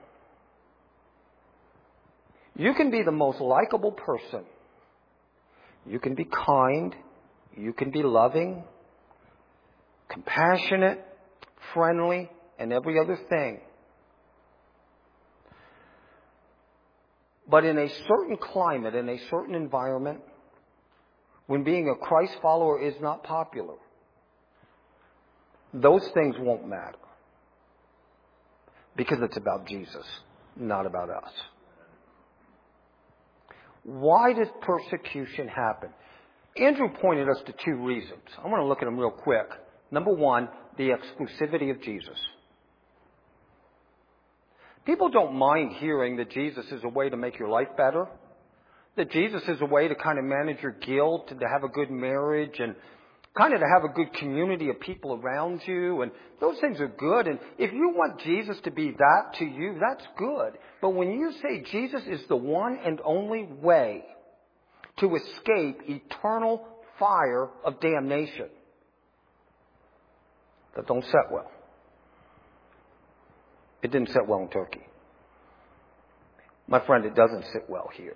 You can be the most likable person. You can be kind. You can be loving, compassionate, friendly, and every other thing. But in a certain climate, in a certain environment, when being a Christ follower is not popular, those things won't matter. Because it's about Jesus, not about us. Why does persecution happen? Andrew pointed us to two reasons. I want to look at them real quick. Number one, the exclusivity of Jesus. People don't mind hearing that Jesus is a way to make your life better, that Jesus is a way to kind of manage your guilt and to have a good marriage and kind of to have a good community of people around you. And those things are good. And if you want Jesus to be that to you, that's good. But when you say Jesus is the one and only way to escape eternal fire of damnation, that don't set well. It didn't sit well in Turkey. My friend, it doesn't sit well here.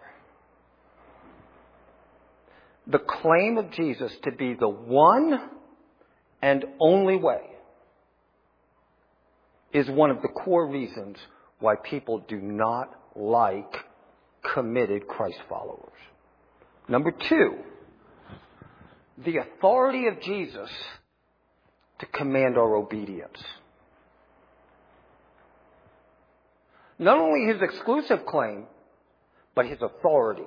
The claim of Jesus to be the one and only way is one of the core reasons why people do not like committed Christ followers. Number two, the authority of Jesus to command our obedience. Not only his exclusive claim, but his authority.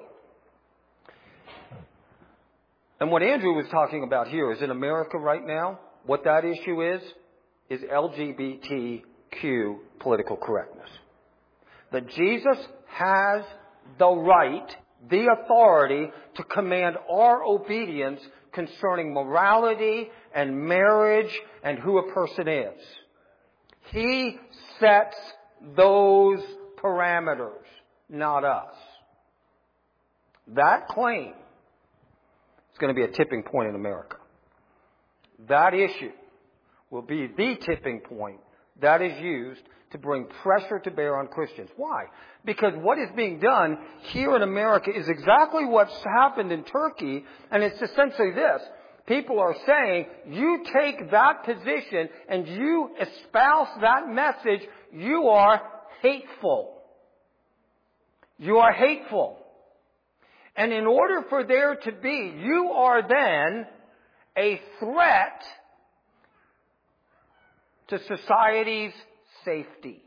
And what Andrew was talking about here is in America right now, what that issue is LGBTQ political correctness. That Jesus has the right, the authority to command our obedience concerning morality and marriage and who a person is. He sets those parameters, not us. That claim is going to be a tipping point in America. That issue will be the tipping point that is used to bring pressure to bear on Christians. Why? Because what is being done here in America is exactly what's happened in Turkey, and it's essentially this. People are saying, you take that position and you espouse that message, you are hateful. You are hateful. And in order for there to be, you are then a threat to society's safety.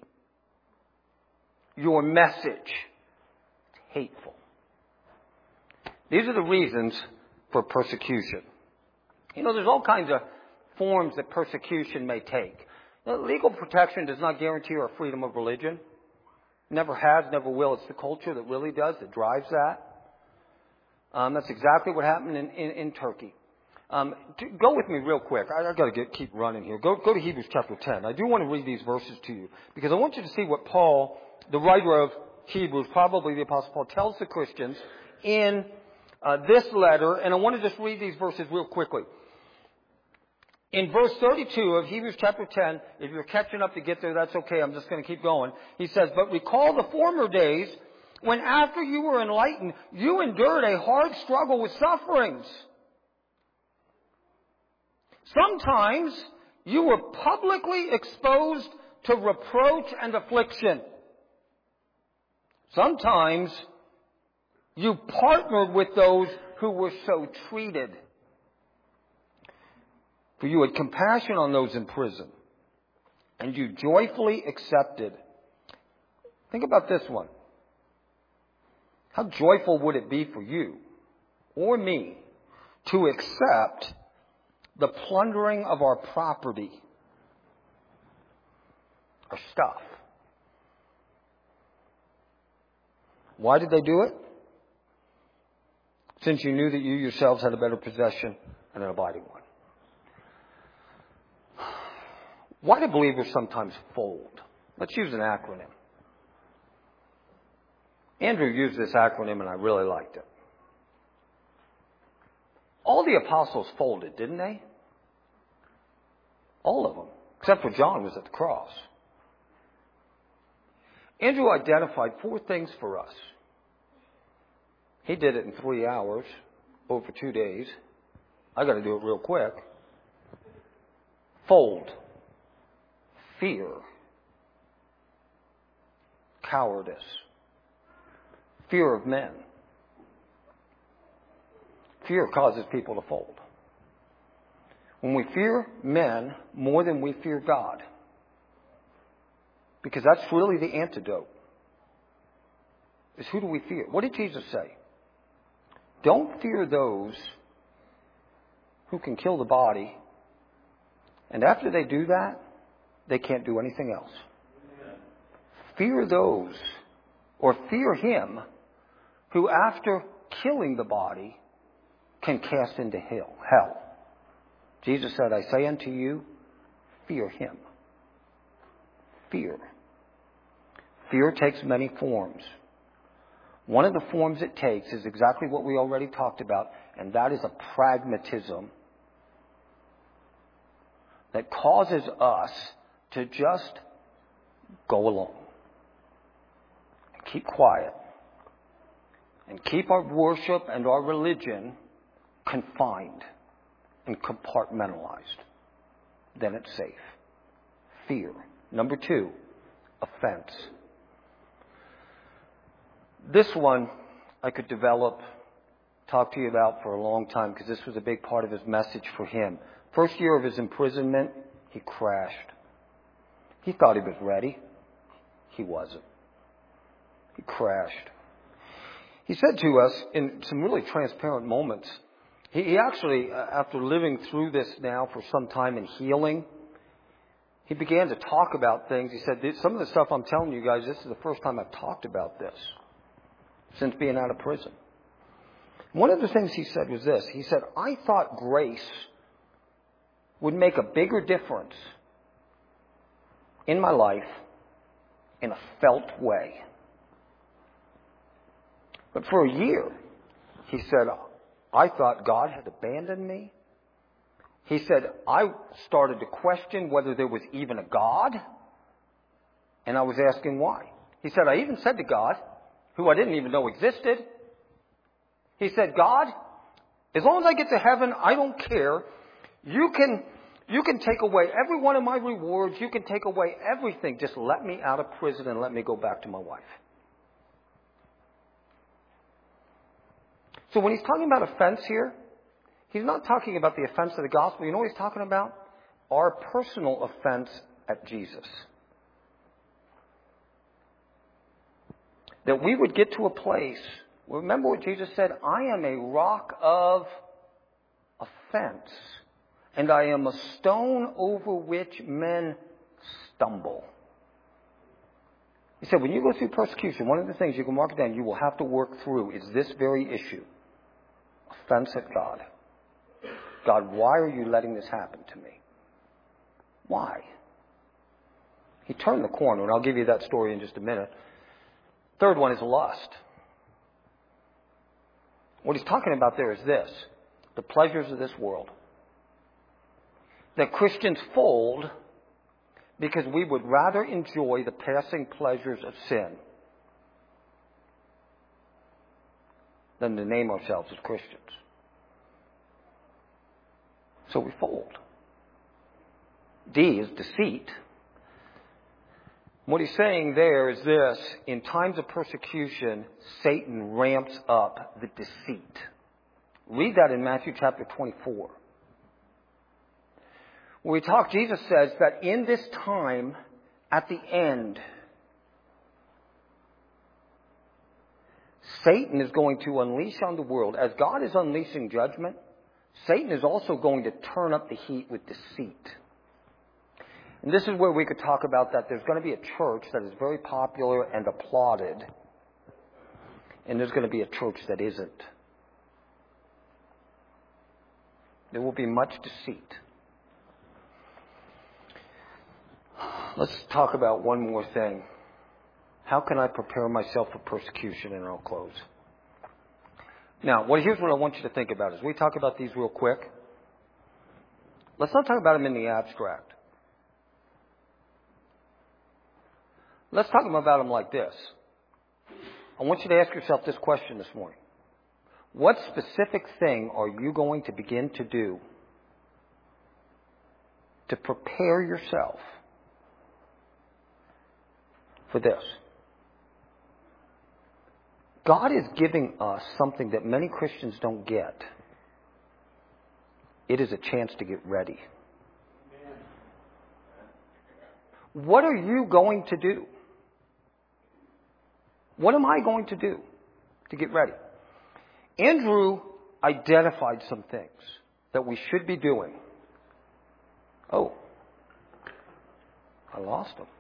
Your message is hateful. These are the reasons for persecution. You know, there's all kinds of forms that persecution may take. Legal protection does not guarantee our freedom of religion. Never has, never will. It's the culture that really does, that drives that. That's exactly what happened in Turkey. Go with me real quick. I've got to keep running here. Go to Hebrews chapter 10. I do want to read these verses to you because I want you to see what Paul, the writer of Hebrews, probably the Apostle Paul, tells the Christians in this letter. And I want to just read these verses real quickly. In verse 32 of Hebrews chapter 10, if you're catching up to get there, that's okay. I'm just going to keep going. He says, but recall the former days when after you were enlightened, you endured a hard struggle with sufferings. Sometimes you were publicly exposed to reproach and affliction. Sometimes you partnered with those who were so treated. For you had compassion on those in prison, and you joyfully accepted. Think about this one. How joyful would it be for you or me to accept the plundering of our property, our stuff? Why did they do it? Since you knew that you yourselves had a better possession and an abiding one. Why do believers sometimes fold? Let's use an acronym. Andrew used this acronym and I really liked it. All the apostles folded, didn't they? All of them. Except for John was at the cross. Andrew identified 4 things for us. He did it in 3 hours, over 2 days. I got to do it real quick. Fold. Fear. Cowardice. Fear of men. Fear causes people to fold. When we fear men more than we fear God, because that's really the antidote, is who do we fear? What did Jesus say? Don't fear those who can kill the body, and after they do that, they can't do anything else. Fear those, or fear him, who after killing the body can cast into hell. Jesus said, I say unto you, fear him. Fear. Fear takes many forms. One of the forms it takes is exactly what we already talked about, and that is a pragmatism that causes us to just go along and keep quiet and keep our worship and our religion confined and compartmentalized. Then it's safe. Fear. Number 2, offense. This one I could talk to you about for a long time, because this was a big part of his message for him. First year of his imprisonment, he crashed. He thought he was ready. He wasn't. He crashed. He said to us in some really transparent moments, he actually, after living through this now for some time and healing, he began to talk about things. He said, some of the stuff I'm telling you guys, this is the first time I've talked about this since being out of prison. One of the things he said was this. He said, I thought grace would make a bigger difference in my life in a felt way. But for a year, he said, I thought God had abandoned me. He said, I started to question whether there was even a God, and I was asking why. He said, I even said to God, who I didn't even know existed, he said, God, as long as I get to heaven, I don't care. You can take away every one of my rewards. You can take away everything. Just let me out of prison and let me go back to my wife. So when he's talking about offense here, he's not talking about the offense of the gospel. You know what he's talking about? Our personal offense at Jesus. That we would get to a place, remember what Jesus said, I am a rock of offense, and I am a stone over which men stumble. He said, when you go through persecution, one of the things you can mark it down, you will have to work through is this very issue. Offense at God. God, why are you letting this happen to me? Why? He turned the corner, and I'll give you that story in just a minute. Third one is lust. What he's talking about there is this. The pleasures of this world. That Christians fold because we would rather enjoy the passing pleasures of sin than to name ourselves as Christians. So we fold. D is deceit. What he's saying there is this. In times of persecution, Satan ramps up the deceit. Read that in Matthew chapter 24. Where Jesus says that in this time, at the end, Satan is going to unleash on the world. As God is unleashing judgment, Satan is also going to turn up the heat with deceit. And this is where we could talk about that there's going to be a church that is very popular and applauded, and there's going to be a church that isn't. There will be much deceit. Let's talk about one more thing. How can I prepare myself for persecution? And I'll close. Now, here's what I want you to think about as we talk about these real quick. Let's not talk about them in the abstract. Let's talk about them like this. I want you to ask yourself this question this morning. What specific thing are you going to begin to do to prepare yourself for this? God is giving us something that many Christians don't get. It is a chance to get ready. What are you going to do? What am I going to do to get ready? Andrew identified some things that we should be doing. Oh, I lost them.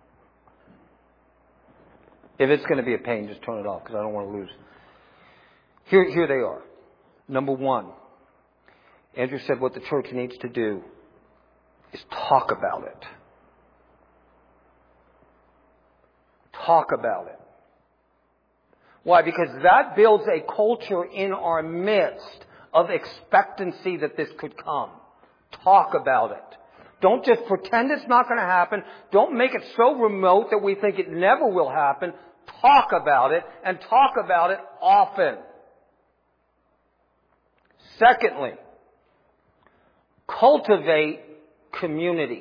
If it's going to be a pain, just turn it off because I don't want to lose. Here they are. Number one, Andrew said what the church needs to do is talk about it. Talk about it. Why? Because that builds a culture in our midst of expectancy that this could come. Talk about it. Don't just pretend it's not going to happen. Don't make it so remote that we think it never will happen. Talk about it, and talk about it often. Secondly, cultivate community.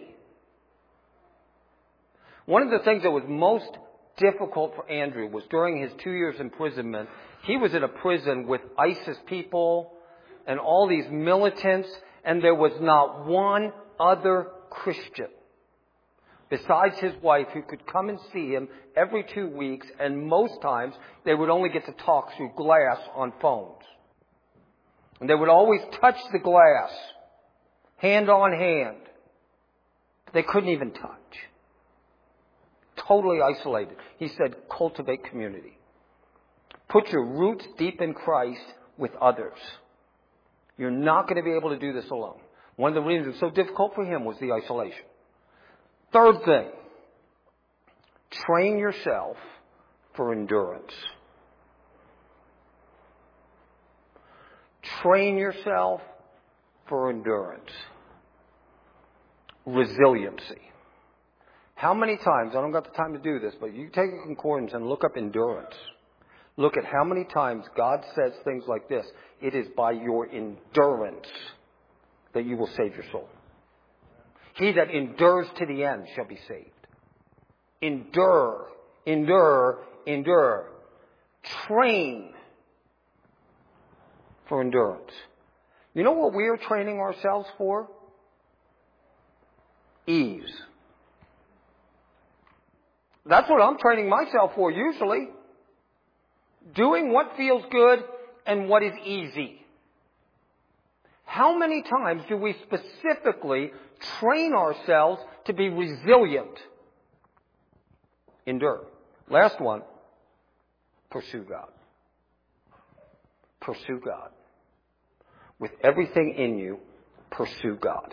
One of the things that was most difficult for Andrew was during his 2 years imprisonment, he was in a prison with ISIS people and all these militants, and there was not one other Christian besides his wife who could come and see him every 2 weeks, and most times they would only get to talk through glass on phones. And they would always touch the glass, hand on hand. They couldn't even touch. Totally isolated. He said, cultivate community. Put your roots deep in Christ with others. You're not going to be able to do this alone. One of the reasons it was so difficult for him was the isolation. Third thing, train yourself for endurance. Train yourself for endurance. Resiliency. How many times, I don't got the time to do this, but you take a concordance and look up endurance. Look at how many times God says things like this. It is by your endurance that you will save your soul. He that endures to the end shall be saved. Endure, endure, endure. Train for endurance. You know what we are training ourselves for? Ease. That's what I'm training myself for usually. Doing what feels good and what is easy. How many times do we specifically train ourselves to be resilient? Endure. Last one. Pursue God. Pursue God. With everything in you, pursue God.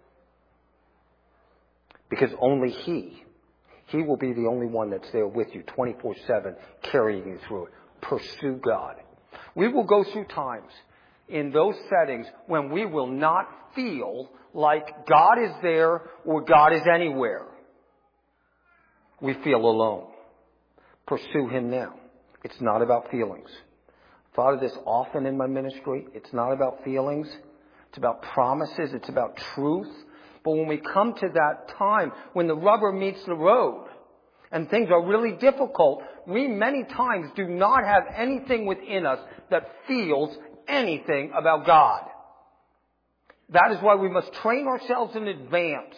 Because only He will be the only one that's there with you 24/7, carrying you through it. Pursue God. We will go through times in those settings when we will not feel like God is there or God is anywhere. We feel alone. Pursue Him now. It's not about feelings. I've thought of this often in my ministry. It's not about feelings. It's about promises. It's about truth. But when we come to that time when the rubber meets the road and things are really difficult, we many times do not have anything within us that feels anything about God. That is why we must train ourselves in advance.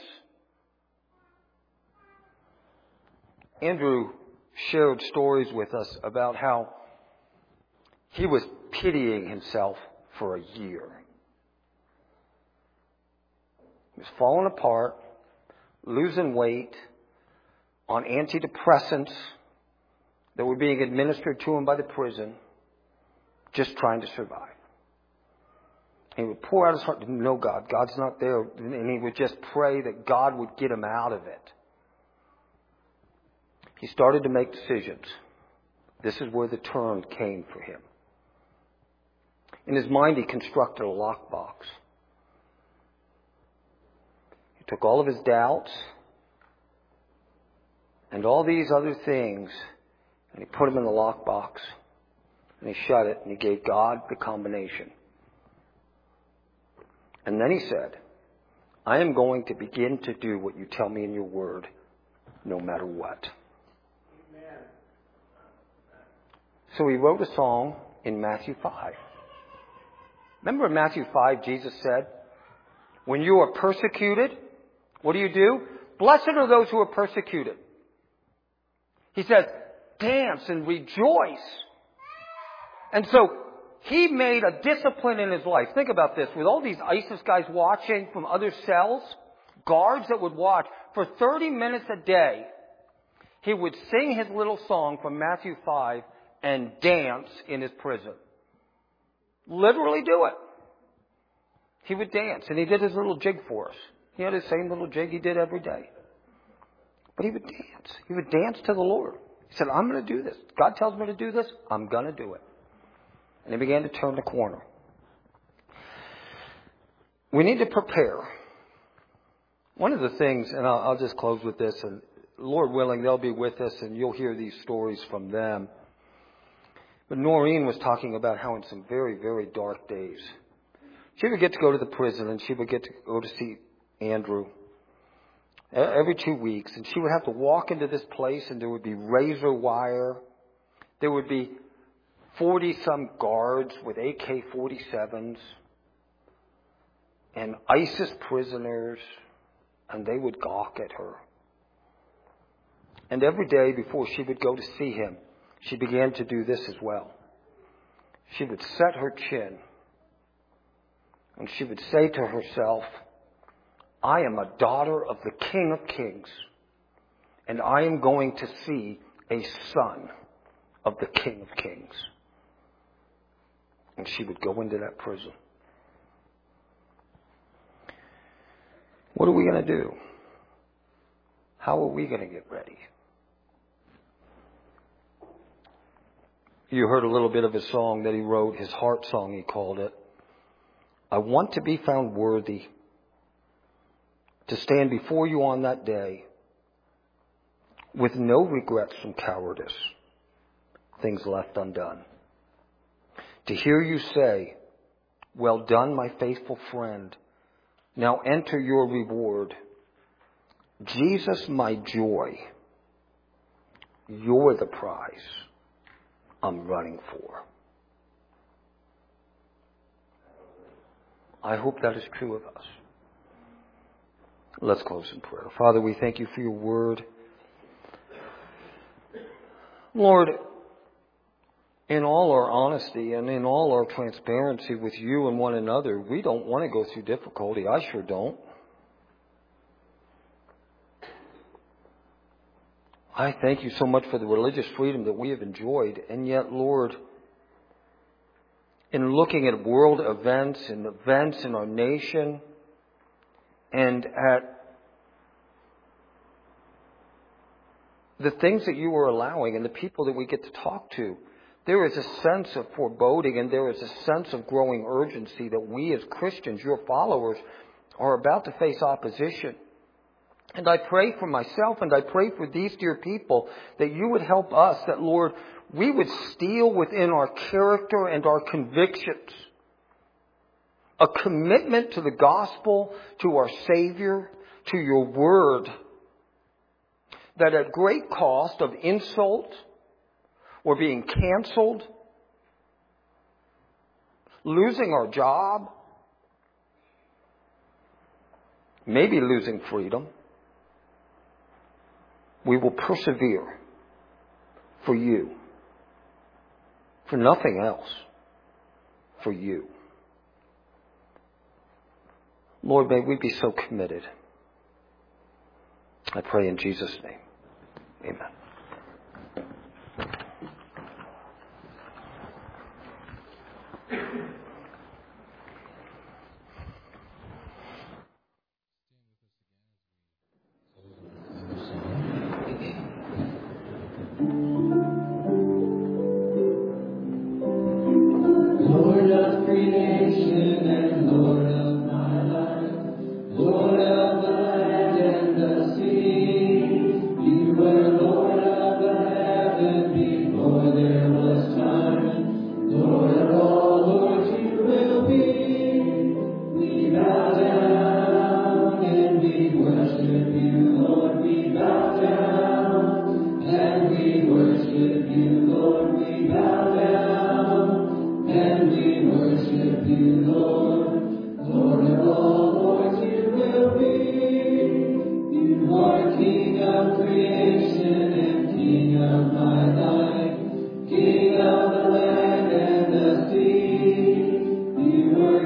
Andrew shared stories with us about how he was pitying himself for a year. He was falling apart, losing weight, on antidepressants that were being administered to him by the prison, just trying to survive. He would pour out his heart, no God, God's not there, and he would just pray that God would get him out of it. He started to make decisions. This is where the turn came for him. In his mind, he constructed a lockbox. He took all of his doubts and all these other things, and he put them in the lockbox, and he shut it, and he gave God the combination. And then he said, I am going to begin to do what you tell me in your word, no matter what. Amen. So he wrote a song in Matthew 5. Remember in Matthew 5, Jesus said, when you are persecuted, what do? Blessed are those who are persecuted. He says, dance and rejoice. And so He made a discipline in his life. Think about this. With all these ISIS guys watching from other cells, guards that would watch, for 30 minutes a day, he would sing his little song from Matthew 5 and dance in his prison. Literally do it. He would dance, and he did his little jig for us. He had his same little jig he did every day. But he would dance. He would dance to the Lord. He said, I'm going to do this. God tells me to do this. I'm going to do it. And he began to turn the corner. We need to prepare. One of the things, and I'll just close with this, and Lord willing, they'll be with us, and you'll hear these stories from them. But Noreen was talking about how in some very, very dark days, she would get to go to the prison, and she would get to go to see Andrew every 2 weeks, and she would have to walk into this place, and there would be razor wire. There would be 40-some guards with AK-47s and ISIS prisoners, and they would gawk at her. And every day before she would go to see him, she began to do this as well. She would set her chin, and she would say to herself, I am a daughter of the King of Kings, and I am going to see a son of the King of Kings. And she would go into that prison. What are we going to do? How are we going to get ready? You heard a little bit of his song that he wrote, his heart song he called it. I want to be found worthy to stand before you on that day with no regrets from cowardice, things left undone. To hear you say, well done, my faithful friend. Now enter your reward. Jesus, my joy. You're the prize I'm running for. I hope that is true of us. Let's close in prayer. Father, we thank you for your word. Lord, in all our honesty and in all our transparency with you and one another, we don't want to go through difficulty. I sure don't. I thank you so much for the religious freedom that we have enjoyed. And yet, Lord, in looking at world events and events in our nation and at the things that you are allowing and the people that we get to talk to, there is a sense of foreboding and there is a sense of growing urgency that we as Christians, your followers, are about to face opposition. And I pray for myself and I pray for these dear people that you would help us, that, Lord, we would steal within our character and our convictions a commitment to the gospel, to our Savior, to your word, that at great cost of insult or being canceled, losing our job, maybe losing freedom, we will persevere for you, for nothing else, for you. Lord, may we be so committed. I pray in Jesus' name. Amen. Lord of all lords,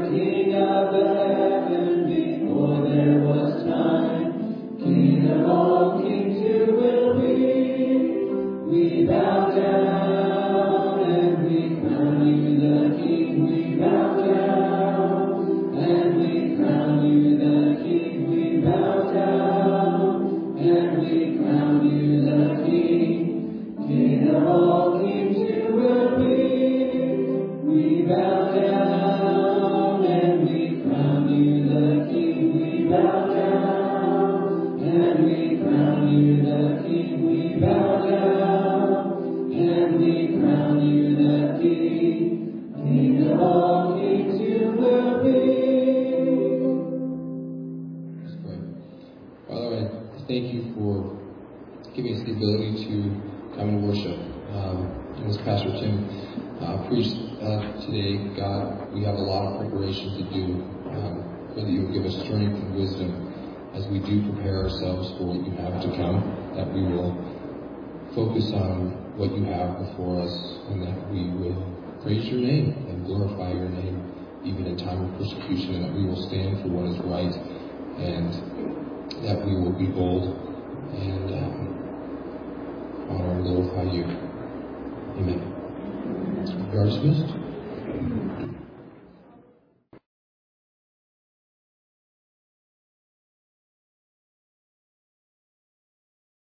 King of heaven before there was time. King of all kings you will be. We bow down and we crown you the King. We bow down and we crown you the King. We bow down and we crown you the King. King of all kings you will be. We bow down and we crown you the King. We bow down and we crown you the King. We bow down and we crown you the King. King of all kings you will be. Let's pray. Father, I thank you for giving us the ability to come and worship. As Pastor Tim preached today, God, we have a lot of preparation to do. Pray that you will give us strength and wisdom as we do prepare ourselves for what you have to come, that we will focus on what you have before us, and that we will praise your name and glorify your name, even in time of persecution, and that we will stand for what is right, and that we will be bold and honor and glorify you. Amen. You are dismissed.